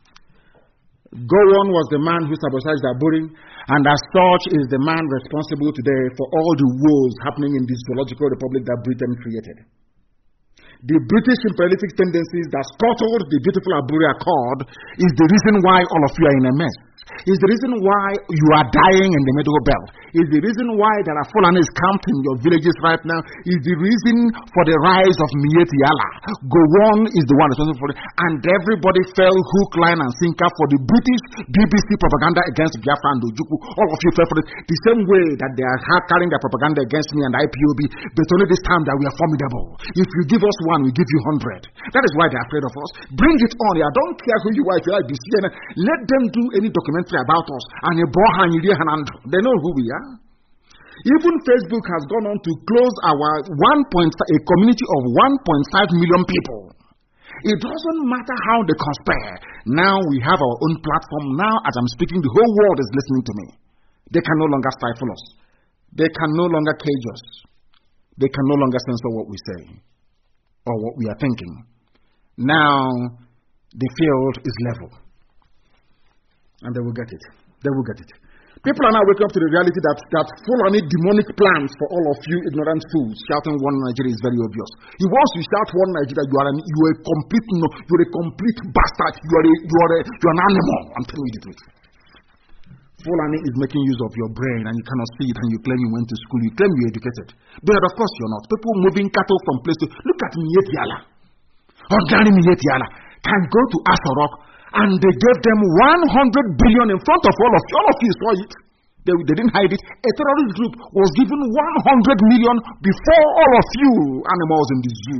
S2: Gowon was the man who sabotaged Aburi, and as such is the man responsible today for all the woes happening in the zoological republic that Britain created. The British imperialistic tendencies that scuttled the beautiful Aburi Accord is the reason why all of you are in a mess. Is the reason why you are dying in the Middle Belt. Is the reason why there are Fulanis camped in your villages right now. Is the reason for the rise of Mieti Allah. Gowon is the one responsible for it. And everybody fell hook, line, and sinker for the British BBC propaganda against Biafra and Ojukwu. All of you fell for it. The same way that they are carrying their propaganda against me and IPOB. But only this time that we are formidable. If you give us one, we give you 100. That is why they are afraid of us. Bring it on. I don't care who you are. If you like CNN, let them do any documentary about us. And they know who we are. Even Facebook has gone on to close our a community of 1.5 million people. It doesn't matter how they conspire. Now we have our own platform. Now as I'm speaking, the whole world is listening to me. They can no longer stifle us. They can no longer cage us. They can no longer censor what we say or what we are thinking. Now the field is level. And they will get it. They will get it. People are now waking up to the reality that Fulani demonic plans for all of you ignorant fools shouting one Nigeria is very obvious. Once you shout one Nigeria, you are a complete bastard. You are an animal. I'm telling you the truth. Fulani is making use of your brain, and you cannot see it, and you claim you went to school. You claim you're educated, but of course you're not. People moving cattle from place to look at Mieti Allah. Ordinary Mieti Allah can go to Aso Rock. And they gave them 100 billion in front of all of you. All of you saw it. They didn't hide it. A terrorist group was given 100 million before all of you animals in the zoo.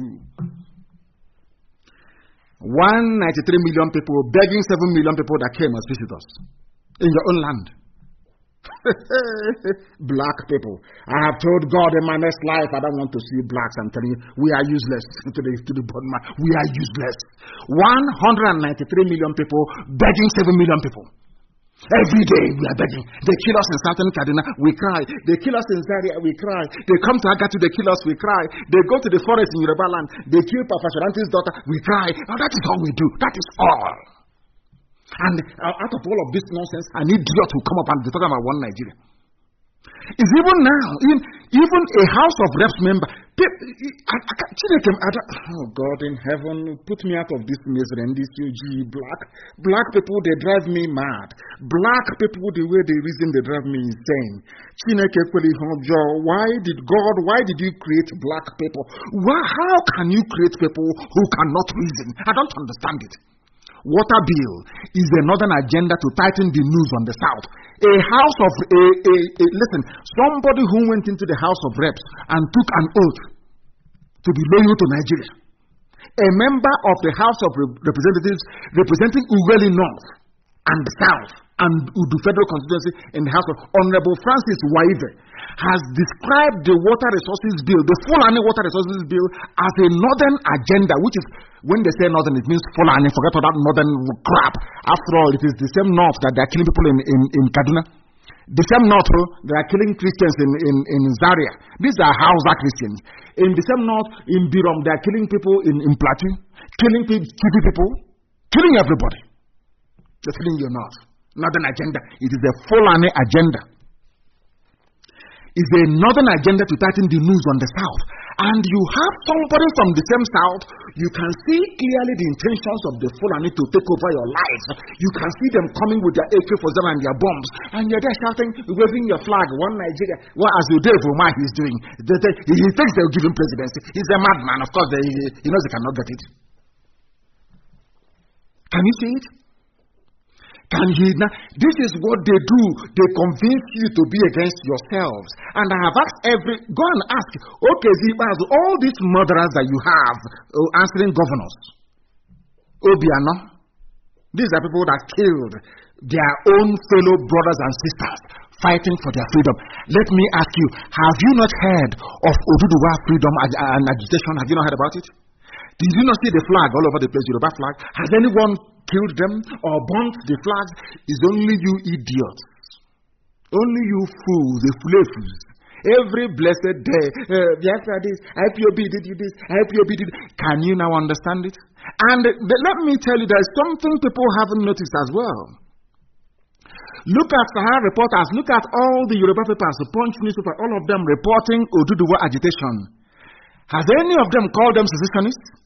S2: 193 million people begging 7 million people that came as visitors in your own land. Black people. I have told God in my next life I don't want to see blacks. I'm telling you, we are useless to the bottom line. We are useless. 193 million people begging 7 million people. Every day we are begging. They kill us in Southern Kaduna, we cry. They kill us in Zaria, we cry. They come to Agatu, they kill us, we cry. They go to the forest in Yoruba land, they kill Papa Shoranti's daughter, we cry. Now that is all we do. That is all. And out of all of this nonsense, an idiot will come up and be talking about one Nigeria. It's even now, even a House of Reps member. Oh God in heaven, put me out of this misery and this UG. Black people, they drive me mad. Black people, the way they reason, they drive me insane. Why did you create black people? How can you create people who cannot reason? I don't understand it. Water bill is a northern agenda to tighten the noose on the south. Listen, somebody who went into the House of Reps and took an oath to be loyal to Nigeria. A member of the House of Representatives representing Ughelli North and South and Udu Federal Constituency in the House of Honorable Francis Waive has described the water resources bill, the Fulani water resources bill, as a northern agenda, which is, when they say northern, it means Fulani. Forget all that northern crap. After all, it is the same north that they are killing people in Kaduna. The same north, they are killing Christians in Zaria. These are Hausa Christians. In the same north, in Birom, they are killing people in Plateau, killing people, killing everybody. They're killing your north. Northern agenda. It is a Fulani agenda. Is a northern agenda to tighten the noose on the south. And you have somebody from the same south, you can see clearly the intentions of the Fulani to take over your lives. You can see them coming with their AK-47 and their bombs, and you're there shouting, waving your flag, one Nigeria. Well, as Uday Vuma is doing, he thinks they'll give him presidency. He's a madman, of course, he knows he cannot get it. Can you see it? This is what they do. They convince you to be against yourselves. And I have asked go and ask, okay, Zibaz, all these murderers that you have answering governors, Obiano, these are people that killed their own fellow brothers and sisters fighting for their freedom. Let me ask you, have you not heard of Oduduwa freedom and agitation? Have you not heard about it? Did you not see the flag all over the place, Yoruba flag? Has anyone killed them or burnt the flags? It's only you idiots. Only you fools, the fools. Every blessed day, Biafra this, IPOB did this, IPOB did. Can you now understand it? And let me tell you, there's something people haven't noticed as well. Look at Sahara reporters, look at all the Yoruba papers, the Punch newspaper, all of them reporting Oduduwa agitation. Has any of them called them secessionists?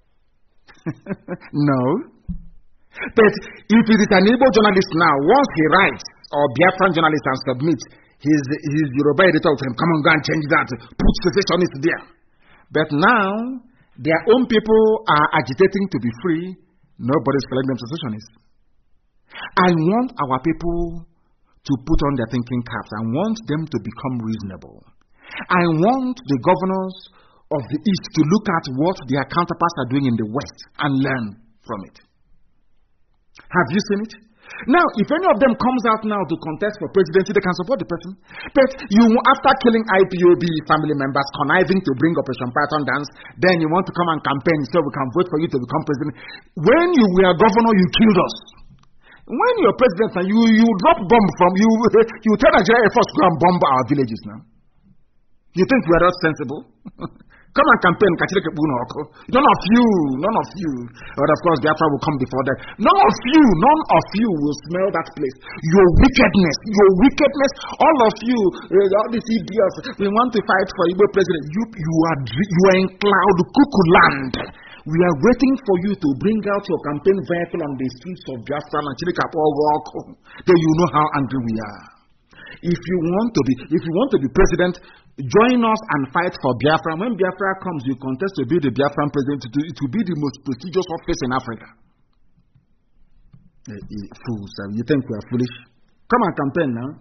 S2: No. But if it is an Igbo journalist now, once he writes, or Biafran journalist and submits, his Yoruba editor will tell him, come on, go and change that, put secessionists there. But now, their own people are agitating to be free. Nobody's calling them secessionists. I want our people to put on their thinking caps. I want them to become reasonable. I want the governors of the East to look at what their counterparts are doing in the West and learn from it. Have you seen it? Now, if any of them comes out now to contest for presidency, they can support the person. But you, after killing IPOB family members, conniving to bring Operation Python dance, then you want to come and campaign so we can vote for you to become president. When you were governor, you killed us. When you're president, you drop bomb from you tell Nigeria Air Force to go and bomb our villages now. You think we are not sensible? Come and campaign, none of you, but of course Biafra will come before that. None of you will smell that place. Your wickedness, all of you, all these idiots, we want to fight for Igbo president. You are in cloud cuckoo land. We are waiting for you to bring out your campaign vehicle on the streets of Biafra and Chilikapo walk. Then you know how angry we are. If you want to be president, join us and fight for Biafra. When Biafra comes, you contest to be the Biafran president. It will be the most prestigious office in Africa. Fools, you think we are foolish? Come and campaign now.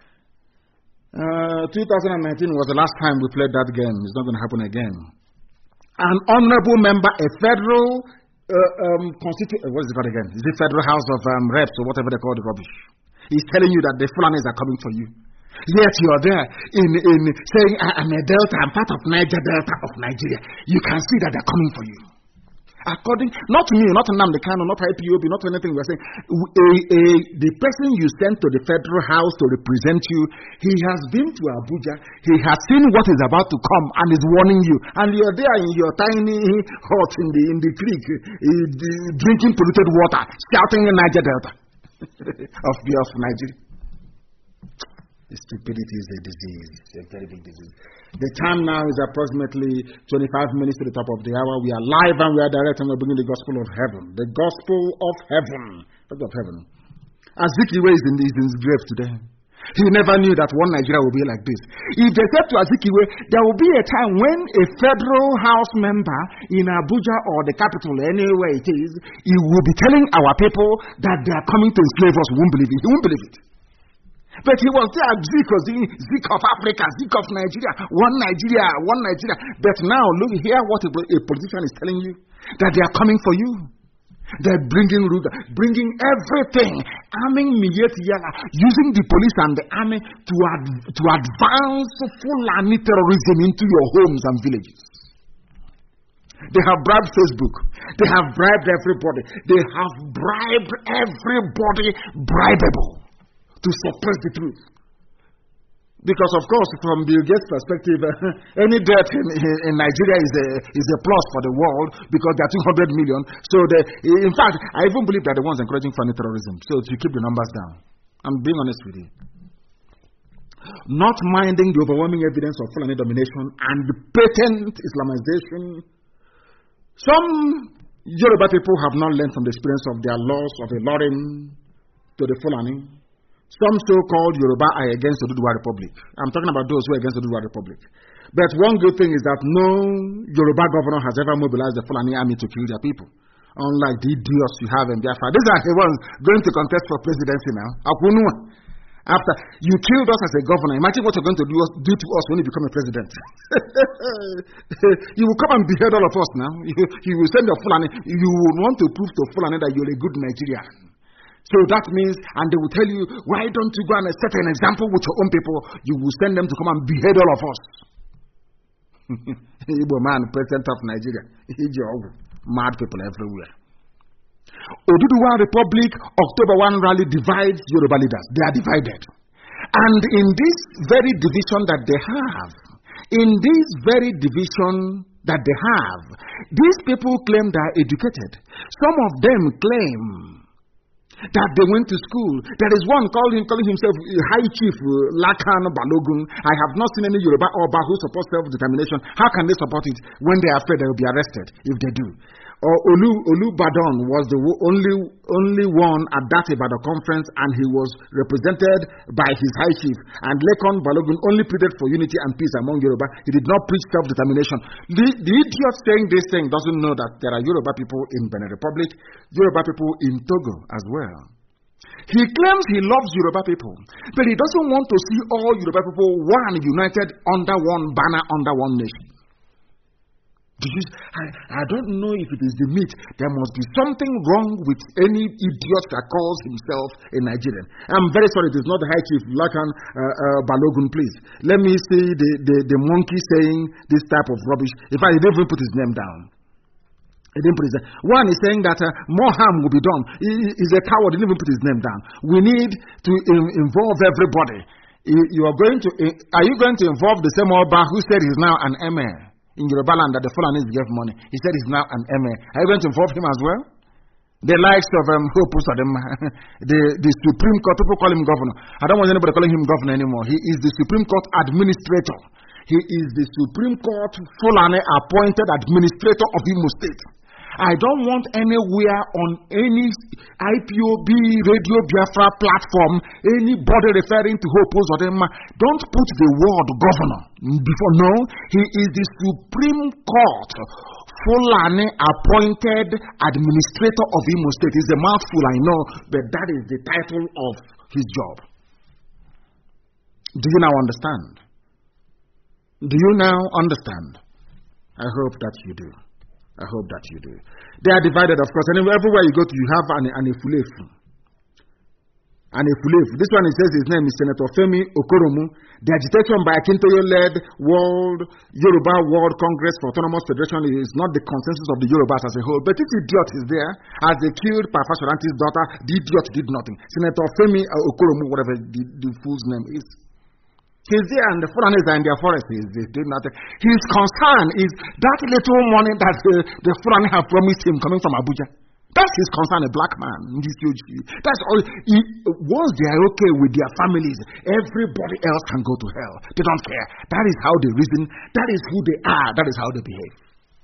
S2: 2019 was the last time we played that game. It's not going to happen again. An honorable member, a federal what is it called again? Is it Federal House of Reps or whatever they call the rubbish? He's telling you that the Fulanis are coming for you. Yet you are there in saying, I'm a Delta, I'm part of Niger Delta of Nigeria. You can see that they're coming for you. Not me, not Nnamdi Kanu, not IPOB, not anything we're saying. The person you sent to the Federal House to represent you, he has been to Abuja, he has seen what is about to come and is warning you. And you're there in your tiny hut in the creek, drinking polluted water, shouting in Niger Delta of Nigeria. Stupidity is a disease, a very big disease. The time now is approximately 25 minutes to the top of the hour. We are live and we are direct and we're bringing the gospel of heaven. The gospel of heaven. Gospel of heaven. Azikiwe is in his grave today. He never knew that one Nigeria would be like this. If they said to Azikiwe, there will be a time when a federal house member in Abuja or the capital, anywhere it is, he will be telling our people that they are coming to enslave us. We won't believe it. He won't believe it. But he was there, Zik of Africa, Zik of Nigeria, one Nigeria, one Nigeria. But now, look, hear what a politician is telling you, that they are coming for you. They're bringing Ruga, bringing everything, arming Miyeti Yala, using the police and the army to advance Fulani terrorism into your homes and villages. They have bribed Facebook. They have bribed everybody. They have bribed everybody bribable to suppress the truth. Because, of course, from Bill Gates' perspective, any death in Nigeria is a plus for the world because there are 200 million. So, in fact, I even believe they're the ones encouraging Fulani terrorism. So, to keep the numbers down. I'm being honest with you. Not minding the overwhelming evidence of Fulani domination and the patent Islamization. Some Yoruba people have not learned from the experience of their loss of a Ilorin to the Fulani. Some so-called Yoruba are against the Oduduwa Republic. I'm talking about those who are against the Oduduwa Republic. But one good thing is that no Yoruba governor has ever mobilized the Fulani army to kill their people. Unlike the idiots you have in Biafra. These are the ones going to contest for presidency now. After you killed us as a governor, imagine what you're going to do to us when you become a president. You will come and behead all of us now. You will send your Fulani. You will want to prove to Fulani that you're a good Nigerian. So that means, and they will tell you, why don't you go and set an example with your own people? You will send them to come and behead all of us. Igbo man, president of Nigeria. Mad people everywhere. Oduduwa Republic, October 1 rally divides Yoruba leaders. They are divided. And in this very division that they have, these people claim they are educated. Some of them claim that they went to school. There is one calling himself High Chief Lakan Balogun. I have not seen any Yoruba Oba who supports self-determination. How can they support it when they are afraid they will be arrested if they do? Or Olu Badon was the only one at that Ibadan conference, and he was represented by his High Chief. And Lekon Balogun only pleaded for unity and peace among Yoruba. He did not preach self-determination. The idiot saying this thing doesn't know that there are Yoruba people in Benin Republic, Yoruba people in Togo as well. He claims he loves Yoruba people, but he doesn't want to see all Yoruba people united under one banner, under one nation. I don't know if it is the myth. There must be something wrong with any idiot that calls himself a Nigerian. I'm very sorry, it is not the High Chief Lakan Balogun, please. Let me see the monkey saying this type of rubbish. In fact, he didn't even put his name down. He didn't put his name. One is saying that more harm will be done. He's a coward. He didn't even put his name down. We need to involve everybody. Are you going to involve the same Oba who said he's now an emir in Yoruba land that the Fulanis gave money? He said he's now an emir. Are you going to involve him as well? The likes of the Supreme Court, people call him governor. I don't want anybody calling him governor anymore. He is the Supreme Court administrator. He is the Supreme Court Fulani appointed administrator of Imo State. I don't want anywhere on any IPOB Radio Biafra platform anybody referring to Hope Uzodinma. Don't put the word governor before. No, he is the Supreme Court Fulani appointed administrator of Imo State. It's a mouthful, I know, but that is the title of his job. Do you now understand? Do you now understand? I hope that you do. I hope that you do. They are divided, of course. And everywhere you go to, you have an Efulefu. An Efulefu. This one, it says his name is Senator Femi Okoromu. The agitation by Akintoye-led Yoruba World Congress for Autonomous Federation is not the consensus of the Yorubas as a whole. But this idiot is there, as they killed Papa Shoranti's daughter, the idiot did nothing. Senator Femi Okoromu, whatever the fool's name is. He's there and the Fulanis are in their forest. He's doing nothing. His concern is that little money that the Fulani have promised him coming from Abuja. That's his concern, a black man. That's all. Once they are okay with their families, everybody else can go to hell. They don't care. That is how they reason. That is who they are. That is how they behave.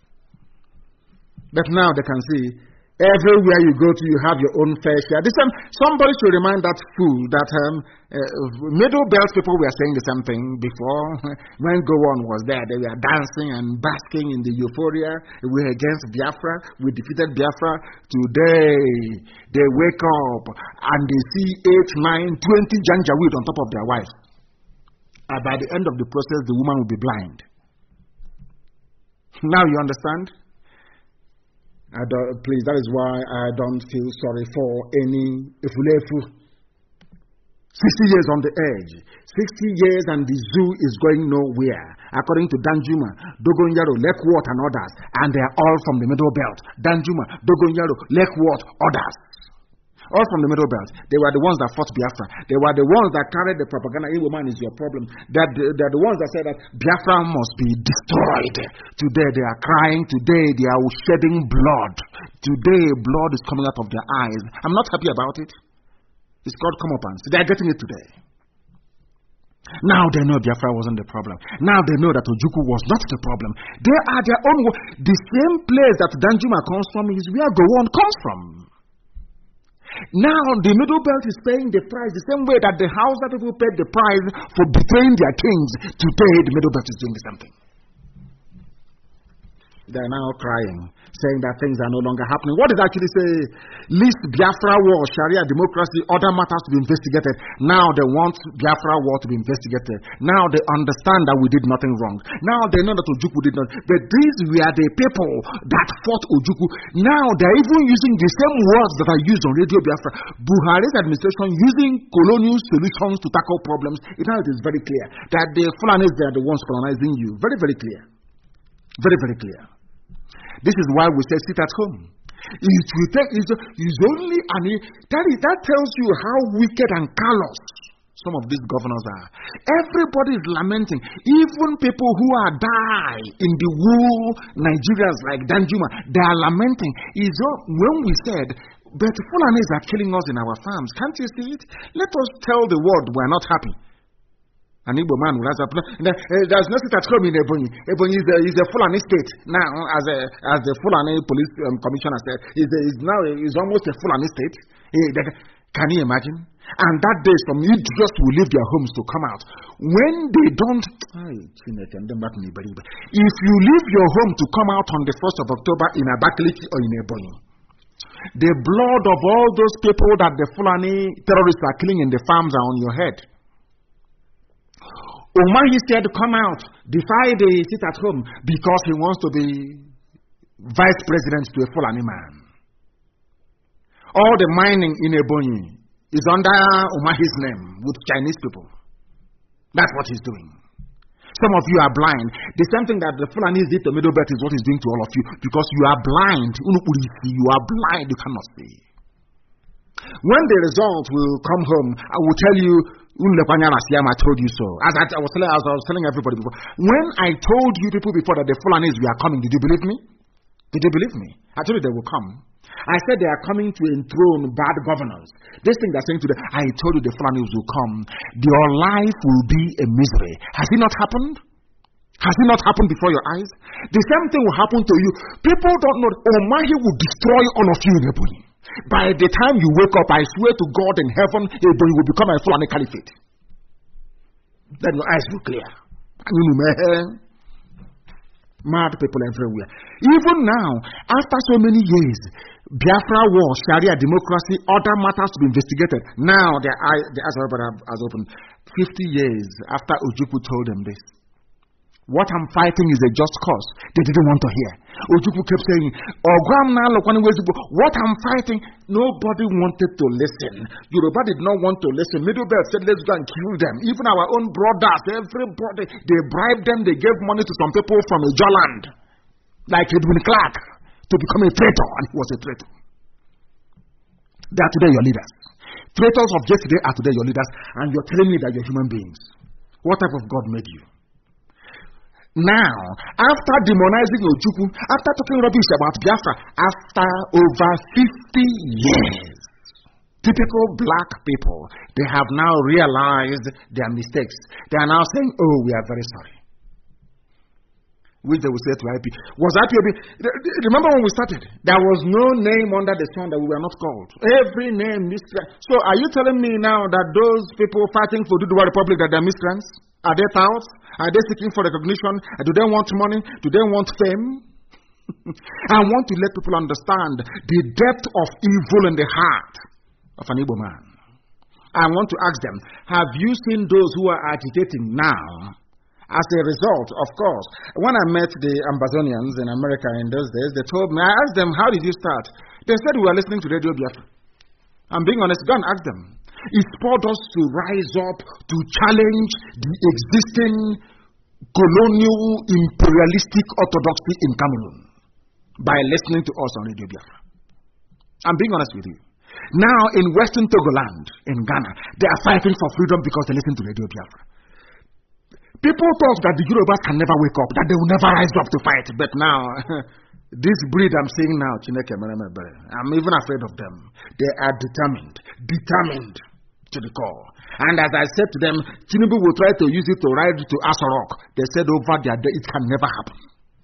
S2: But now they can see, everywhere you go to, you have your own fair share. Somebody should remind that fool that Middle Belt people were saying the same thing before. When Gowon was there, they were dancing and basking in the euphoria. We were against Biafra. We defeated Biafra. Today, they wake up and they see 8, 9, 20 janjaweed on top of their wives. And by the end of the process, the woman will be blind. Now you understand? Please, that is why I don't feel sorry for any Ifulefu. 60 years on the edge. 60 years and the zoo is going nowhere. According to Danjuma, Dogonyaro, Lekwot and others. And they are all from the Middle Belt. Danjuma, Dogonyaro, Lekwot, others. All from the Middle Belt. They were the ones that fought Biafra. They were the ones that carried the propaganda. Igbo man is your problem. They're the ones that said that Biafra must be destroyed. Today they are crying. Today they are shedding blood. Today blood is coming out of their eyes. I'm not happy about it. It's called comeuppance. They are getting it today. Now they know Biafra wasn't the problem. Now they know that Ojukwu was not the problem. They are their own. The same place that Danjuma comes from is where Gowon comes from. Now the Middle Belt is paying the price the same way that the Hausa people paid the price for betraying their kings. Today the Middle Belt is doing the same thing. They are now crying, saying that things are no longer happening. What did it actually say? Least Biafra war, Sharia democracy, other matters to be investigated. Now they want Biafra war to be investigated. Now they understand that we did nothing wrong. Now they know that Ojukwu did not. But these were the people that fought Ojukwu. Now they are even using the same words that are used on Radio Biafra. Buhari's administration using colonial solutions to tackle problems. Now it is very clear that the Fulanis, they are the ones colonizing you. Very, very clear. Very, very clear. This is why we say sit at home. It will take, it's only, that tells you how wicked and callous some of these governors are. Everybody is lamenting. Even people who are die in the wool Nigerians like Danjuma, they are lamenting. When we said, but Fulanis are killing us in our farms, can't you see it? Let us tell the world we are not happy. An Igbo man will rise up. There's no sit at home in Ebonyi. Ebonyi is a Fulani state. Now, as the Fulani police commissioner said, is almost a Fulani state. Can you imagine? And that day, some idiots will leave their homes to come out. When they don't, if you leave your home to come out on the 1st of October in Abakaliki or in Ebonyi, the blood of all those people that the Fulani terrorists are killing in the farms are on your head. Umahi said to come out, defy the sit at home because he wants to be vice president to a Fulani man. All the mining in Ebonyi is under Umahi's name with Chinese people. That's what he's doing. Some of you are blind. The same thing that the Fulanis did to Middle Belt is what he's doing to all of you because you are blind. You are blind, you cannot see. When the result will come home, I will tell you, I told you so. As I was telling everybody before. When I told you people before that the Fulanis were coming, did you believe me? Did you believe me? I told you they will come. I said they are coming to enthrone bad governors. This thing they're saying today, I told you the Fulanis will come. Your life will be a misery. Has it not happened? Has it not happened before your eyes? The same thing will happen to you. People don't know. Omahi will destroy all of you in Ebonyi. By the time you wake up, I swear to God in heaven, Ebonyi will become a Fulani caliphate. Then your eyes will clear. Mad people everywhere. Even now, after so many years, Biafra war, Sharia democracy, other matters to be investigated. Now the eyes of everybody has opened. 50 years after Ojukwu told them this. What I'm fighting is a just cause. They didn't want to hear. Ojukwu kept saying, what I'm fighting, nobody wanted to listen. Yoruba did not want to listen. Middle Belt said, let's go and kill them. Even our own brothers, everybody, they bribed them, they gave money to some people from a Joland, like Edwin Clark, to become a traitor, and he was a traitor. They are today your leaders. Traitors of yesterday are today your leaders, and you're telling me that you're human beings. What type of God made you? Now, after demonizing Ojukwu, after talking rubbish about Biafra, after over 50 years, typical black people, they have now realized their mistakes. They are now saying, oh, we are very sorry. Which they will say to IPOB. Was IPOB, remember when we started, there was no name under the sun that we were not called. Every name, miscreant. So are you telling me now that those people fighting for Duduwa Republic, that they are miscreants? Are they touts? Are they seeking for recognition? Do they want money? Do they want fame? I want to let people understand the depth of evil in the heart of an Igbo man. I want to ask them, have you seen those who are agitating now? As a result, of course, when I met the Ambazonians in America in those days, they told me, I asked them, how did you start? They said, we were listening to Radio Biafra. I'm being honest, go and ask them. It spurred us to rise up to challenge the existing colonial imperialistic orthodoxy in Cameroon by listening to us on Radio Biafra. I'm being honest with you. Now in Western Togoland, in Ghana, they are fighting for freedom because they listen to Radio Biafra. People thought that the Yorubas can never wake up, that they will never rise up to fight. But now, this breed I'm seeing now, I'm even afraid of them. They are determined to the core. And as I said to them, Tinubu will try to use it to ride to Asorok. They said over there, it can never happen.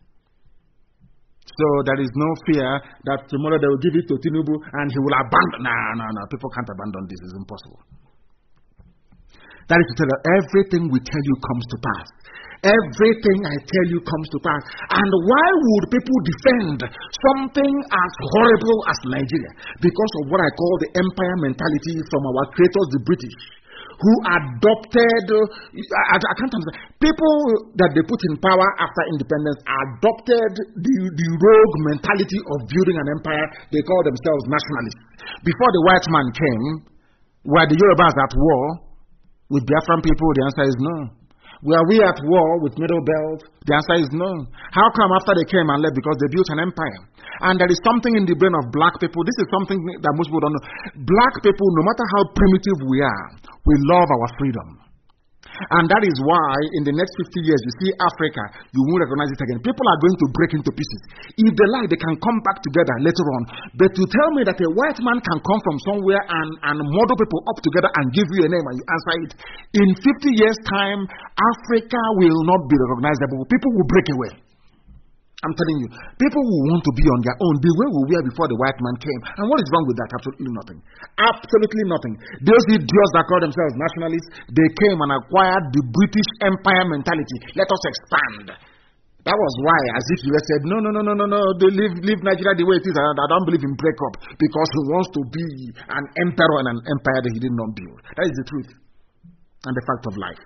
S2: So there is no fear that tomorrow they will give it to Tinubu and he will abandon. No. People can't abandon this. It's impossible. That is to tell you, everything we tell you comes to pass. Everything I tell you comes to pass. And why would people defend something as horrible as Nigeria? Because of what I call the empire mentality from our creators, the British, who adopted, I can't understand, people that they put in power after independence adopted the rogue mentality of building an empire. They call themselves nationalists. Before the white man came, were the Yorubas at war with Biafran people? The answer is no. Were we at war with Middle Belt? The answer is no. How come after they came and left? Because they built an empire. And there is something in the brain of black people. This is something that most people don't know. Black people, no matter how primitive we are, we love our freedom. And that is why in the next 50 years, you see Africa, you won't recognize it again. People are going to break into pieces. If they like, they can come back together later on. But to tell me that a white man can come from somewhere and model people up together and give you a name and you answer it, in 50 years' time, Africa will not be recognizable. People will break away. I'm telling you, people will want to be on their own the way we were before the white man came. And what is wrong with that? Absolutely nothing. Absolutely nothing. Those idiots that call themselves nationalists, they came and acquired the British Empire mentality. Let us expand. That was why Azikiwe said, no, they leave Nigeria the way it is. I don't believe in breakup because he wants to be an emperor and an empire that he did not build. That is the truth and the fact of life.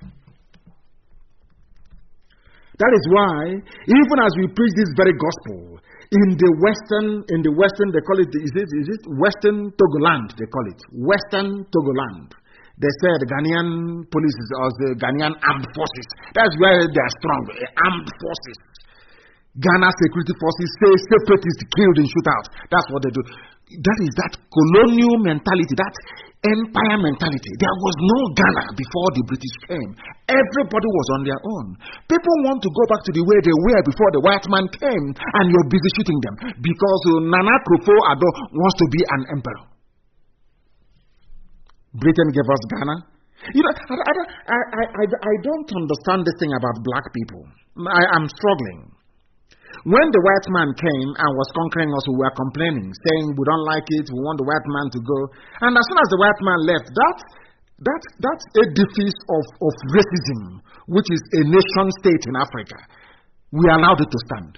S2: That is why, even as we preach this very gospel, in the Western, they call it, is it Western Togoland, they call it. Western Togoland. They say the Ghanaian police or the Ghanaian armed forces. That's where they are strong, armed forces. Ghana security forces say separatists killed in shootouts. That's what they do. That is that colonial mentality, that empire mentality. There was no Ghana before the British came. Everybody was on their own. People want to go back to the way they were before the white man came, and you're busy shooting them because Nana Akufo-Addo wants to be an emperor. Britain gave us Ghana. You know, I don't understand this thing about black people. I'm struggling. When the white man came and was conquering us, we were complaining, saying we don't like it, we want the white man to go. And as soon as the white man left, that edifice of racism, which is a nation state in Africa, we allowed it to stand.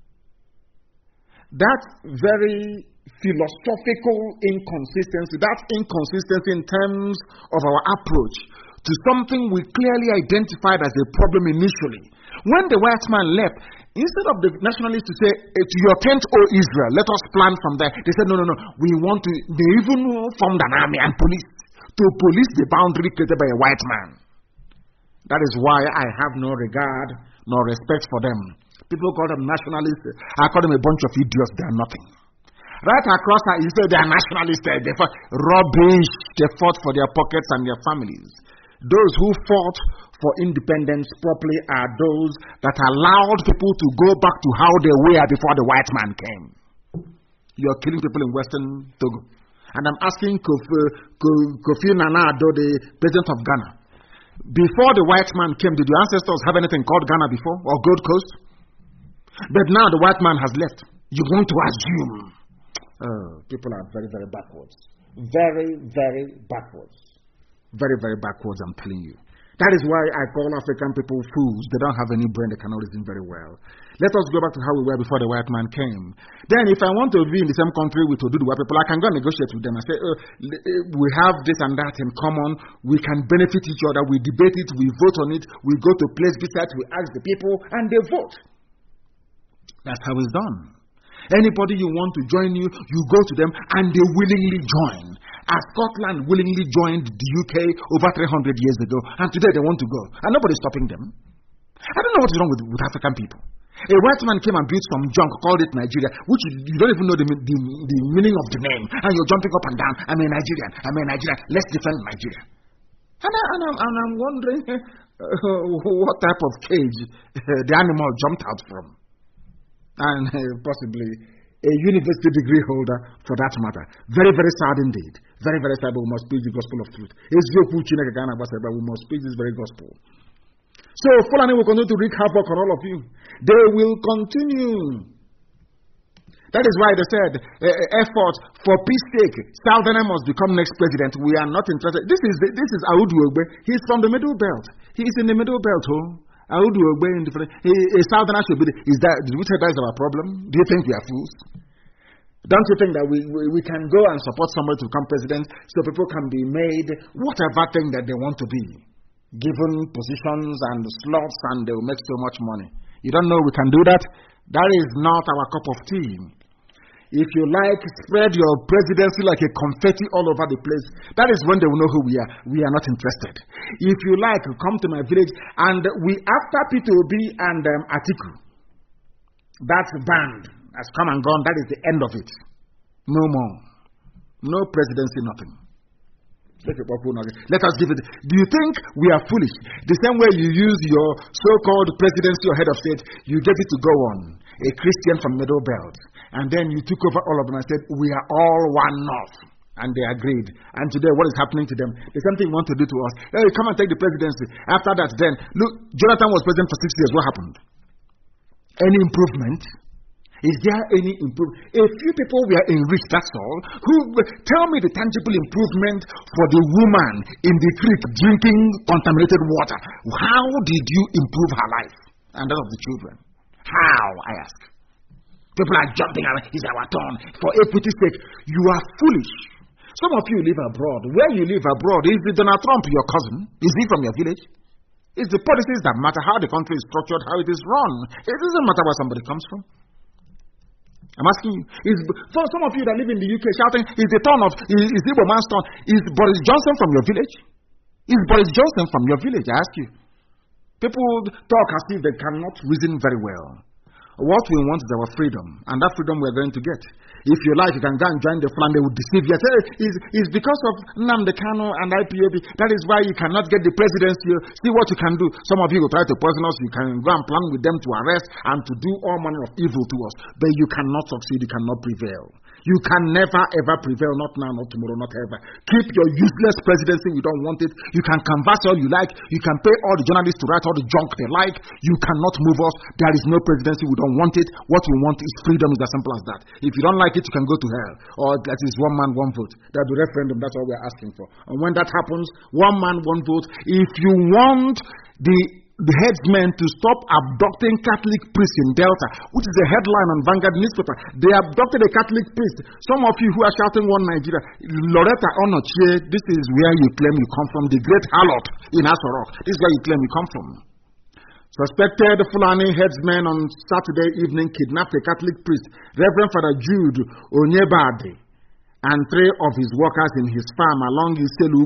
S2: That very philosophical inconsistency, that inconsistency in terms of our approach to something we clearly identified as a problem initially. When the white man left, instead of the nationalists to say, to your tent, O Israel, let us plan from there, they said, no, we want to, they even formed an army and police to police the boundary created by a white man. That is why I have no regard nor respect for them. People call them nationalists. I call them a bunch of idiots. They are nothing. Right across, you say they are nationalists. They fought rubbish. They fought for their pockets and their families. Those who fought for independence properly are those that allowed people to go back to how they were before the white man came. You're killing people in Western Togo. And I'm asking Kofi Nana Addo, the president of Ghana, before the white man came, did your ancestors have anything called Ghana before, or Gold Coast? But now the white man has left. You want to assume. People are very, very backwards. Very, very backwards. Very, very backwards, I'm telling you. That is why I call African people fools. They don't have any brain, they cannot reason very well. Let us go back to how we were before the white man came. Then if I want to be in the same country with Oduduwa people, I can go and negotiate with them and say, we have this and that in common, we can benefit each other, we debate it, we vote on it, we go to place visits, we ask the people, and they vote. That's how it's done. Anybody you want to join you, you go to them and they willingly join. As Scotland willingly joined the UK over 300 years ago, and today they want to go, and nobody's stopping them. I don't know what is wrong with African people. A white man came and built some junk, called it Nigeria, which you don't even know the meaning of the name, and you're jumping up and down. I'm a Nigerian. Let's defend Nigeria. And I'm wondering what type of cage the animal jumped out from. And possibly a university degree holder for that matter. Very, very sad indeed. Very, very sad, but we must preach the gospel of truth. We must preach this very gospel. So Fulani will continue to wreak havoc on all of you. They will continue. That is why they said, effort for peace sake, Southern must become next president. We are not interested. This is Audu Ogbe. He's from the Middle Belt. He is in the Middle Belt, Audu Ogbe in the a Southerner should be. Did we say that is our problem? Do you think we are fools? Don't you think that we can go and support somebody to become president so people can be made whatever thing that they want to be? Given positions and slots, and they will make so much money. You don't know we can do that? That is not our cup of tea. If you like, spread your presidency like a confetti all over the place. That is when they will know who we are. We are not interested. If you like, come to my village, and after P2B and Atiku, that band has come and gone. That is the end of it. No more. No presidency, nothing. Let us give it. Do you think we are foolish? The same way you use your so-called presidency or head of state, you get it to go on. A Christian from Middle Belt. And then you took over all of them and said, we are all one North. And they agreed. And today, what is happening to them? There's something you want to do to us. Hey, come and take the presidency. After that, then, look, Jonathan was president for 6 years. What happened? Any improvement? Is there any improvement? A few people were enriched, that's all. Tell me the tangible improvement for the woman in the creek drinking contaminated water. How did you improve her life and that of the children? How, I ask. People are jumping around. It's our turn. For equity's sake, you are foolish. Some of you live abroad. Where you live abroad, is Donald Trump your cousin? Is he from your village? It's the policies that matter, how the country is structured, how it is run. It doesn't matter where somebody comes from. I'm asking you, for some of you that live in the UK shouting, is Igbo man's turn? Is Boris Johnson from your village? Is Boris Johnson from your village? I ask you. People talk as if they cannot reason very well. What we want is our freedom, and that freedom we're going to get. If you like, you can go and join the flag, they will deceive you. It's because of Nnamdi Kanu and IPOB. That is why you cannot get the presidency. See what you can do. Some of you will try to poison us. You can go and plan with them to arrest and to do all manner of evil to us. But you cannot succeed. You cannot prevail. You can never ever prevail, not now, not tomorrow, not ever. Keep your useless presidency, we don't want it. You can canvass all you like. You can pay all the journalists to write all the junk they like. You cannot move us. There is no presidency, we don't want it. What we want is freedom, is as simple as that. If you don't like it, you can go to hell. Or that is one man, one vote. There'll be referendum, that's all we're asking for. And when that happens, one man, one vote. If you want the headsmen to stop abducting Catholic priests in Delta, which is a headline on Vanguard newspaper. They abducted a Catholic priest. Some of you who are shouting one Nigeria, Loretta Onochie, this is where you claim you come from, the great harlot in Asorok. This is where you claim you come from. Suspected Fulani headsmen on Saturday evening kidnapped a Catholic priest, Reverend Father Jude Onyebade, and 3 of his workers in his farm along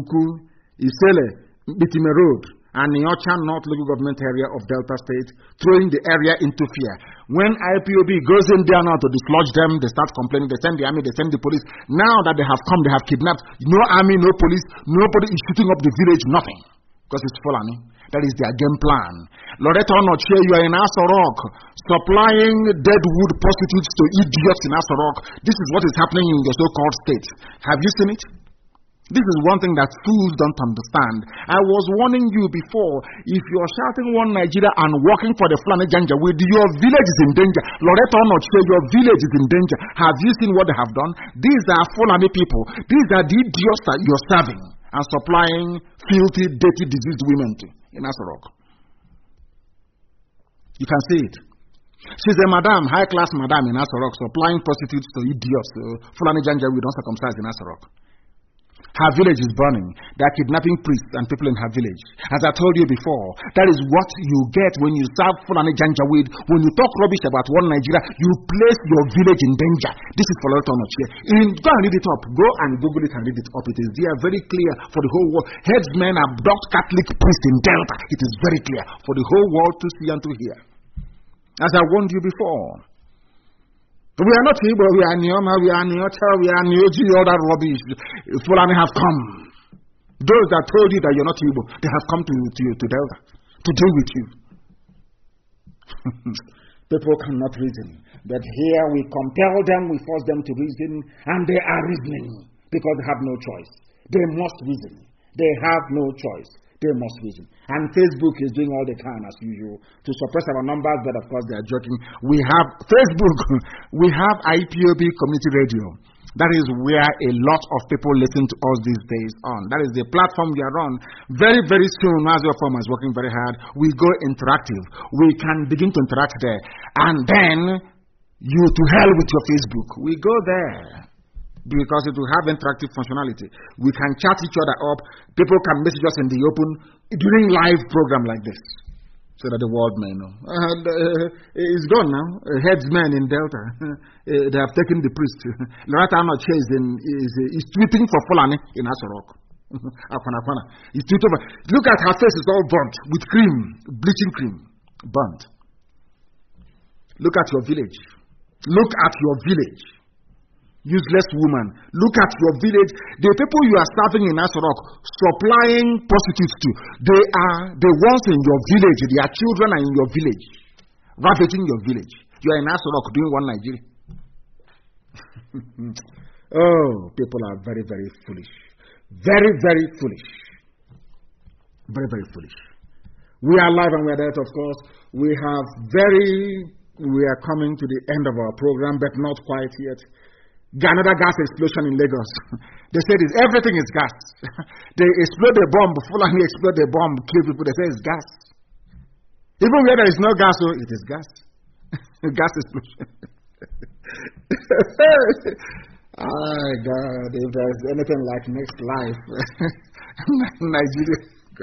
S2: Isele, Bitime Road, and Nyocha North Local Government area of Delta State, throwing the area into fear. When IPOB goes in there now to dislodge them, they start complaining, they send the army, they send the police. Now that they have come, they have kidnapped. No army, no police, nobody is shooting up the village, nothing. because it's Fulani. That is their game plan. Loretta Onochie, you are in Asorok, supplying deadwood prostitutes to idiots in Asorok. This is what is happening in your so-called state. Have you seen it? This is one thing that fools don't understand. I was warning you before, if you are shouting one Nigeria and working for the Fulani Janjaweed, your village is in danger. Loretta Onochie, your village is in danger. Have you seen what they have done? These are Fulani people. These are the idiots that you're serving and supplying filthy, dirty, diseased women to in Asorok. You can see it. She's a madam, high-class madam in Asorok, supplying prostitutes to idiots. Fulani Janjaweed don't circumcise in Asorok. Her village is burning. They are kidnapping priests and people in her village. As I told you before, that is what you get when you serve Fulani Janjaweed. When you talk rubbish about one Nigeria, you place your village in danger. This is for Loretta Onochie. Go and read it up. Go and Google it and read it up. It is there very clear for the whole world. Headsmen abduct Catholic priests in Delta. It is very clear for the whole world to see and to hear. As I warned you before. We are not Igbo, we are Nioma, we are Niota, we are Nioji, all that rubbish. Fulani have come. Those that told you that you're not Igbo, they have come to Delta to deal with you. People cannot reason. But here we compel them, we force them to reason, and they are reasoning because they have no choice. They must reason. They have no choice. They must reason. And Facebook is doing all they can, as usual, to suppress our numbers, but of course they are joking. We have Facebook, we have IPOB Community Radio. That is where a lot of people listen to us these days on. That is the platform we are on. Very, very soon, as your firm is working very hard, we go interactive. We can begin to interact there. And then, you to hell with your Facebook. We go there. Because it will have interactive functionality. We can chat each other up. People can message us in the open during live program like this, so that the world may know. It's gone now. Headsmen in Delta, they have taken the priest. Loretta Onochie is tweeting for Fulani in Asorok. He's tweeting over. Look at her face; it's all burnt with cream, bleaching cream, burnt. Look at your village. Look at your village. Useless woman. Look at your village. The people you are serving in Asorok, supplying prostitutes to, they are the ones in your village. Their children are in your village, ravaging your village. You are in Asorok doing one Nigeria. Oh, people are very, very foolish. Very, very foolish. Very, very foolish. We are live and we are there, of course. We are coming to the end of our program, but not quite yet. Another gas explosion in Lagos. They said everything is gas. They explode a bomb, Fulani explode a bomb, kill people. They say it's gas. Even where there is no gas, so it is gas. Gas explosion. Oh God, if there is anything like next life, Nigeria.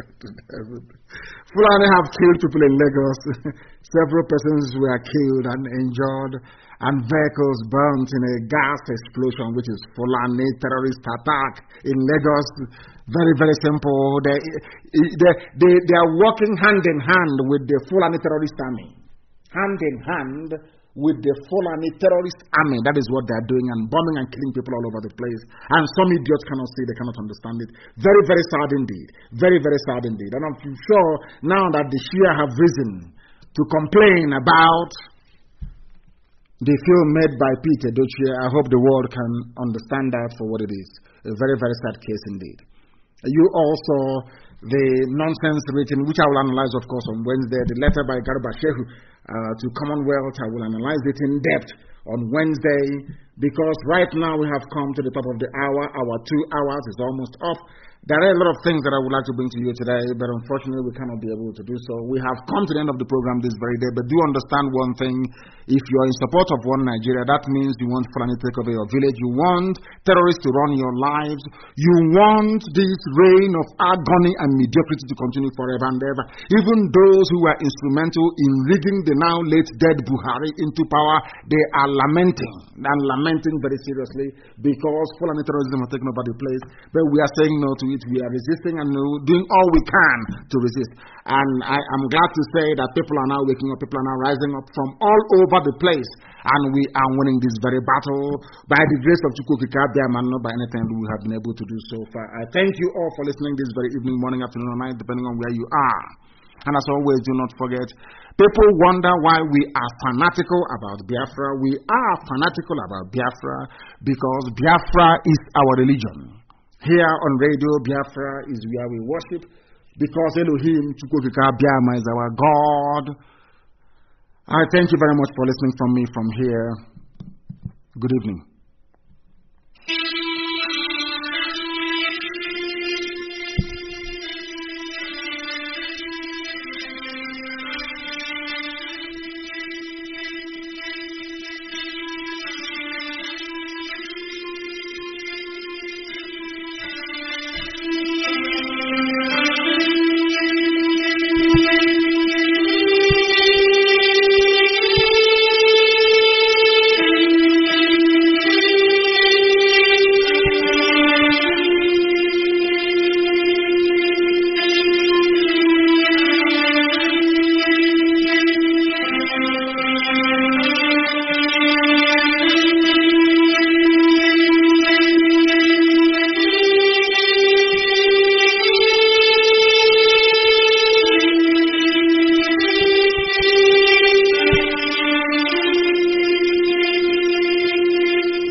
S2: Fulani have killed people in Lagos. Several persons were killed and injured, and vehicles burnt in a gas explosion, which is Fulani terrorist attack in Lagos. Very, very simple. They are working hand in hand with the Fulani terrorist army. Hand in hand with the Fulani terrorist army. That is what they are doing, and bombing and killing people all over the place. And some idiots cannot see, they cannot understand it. Very, very sad indeed. Very, very sad indeed. And I'm sure now that the Shia have risen to complain about the film made by Peter Edochie, I hope the world can understand that for what it is. A very, very sad case indeed. You also, the nonsense written, which I will analyze, of course, on Wednesday, the letter by Garba Shehu to Commonwealth, I will analyze it in depth on Wednesday, because right now we have come to the top of the hour. Our 2 hours is almost up. There are a lot of things that I would like to bring to you today, but unfortunately we cannot be able to do so. We have come to the end of the program this very day, but do understand one thing. If you are in support of one Nigeria, that means you want Fulani to take over your village. You want terrorists to run your lives. You want this reign of agony and mediocrity to continue forever and ever. Even those who were instrumental in rigging the now late dead Buhari into power, they are lamenting very seriously, because Fulani terrorism has taken over the place. But we are saying no to it. We are resisting and doing all we can to resist. And I am glad to say that people are now waking up, people are now rising up from all over the place. And we are winning this very battle by the grace of Chukwukika, and not by anything we have been able to do so far. I thank you all for listening this very evening, morning, afternoon, or night, depending on where you are. And as always, do not forget, people wonder why we are fanatical about Biafra. We are fanatical about Biafra because Biafra is our religion. Here on radio, Biafra is where we worship because Elohim Chukwukika Biama is our God. I thank you very much for listening from me from here. Good evening.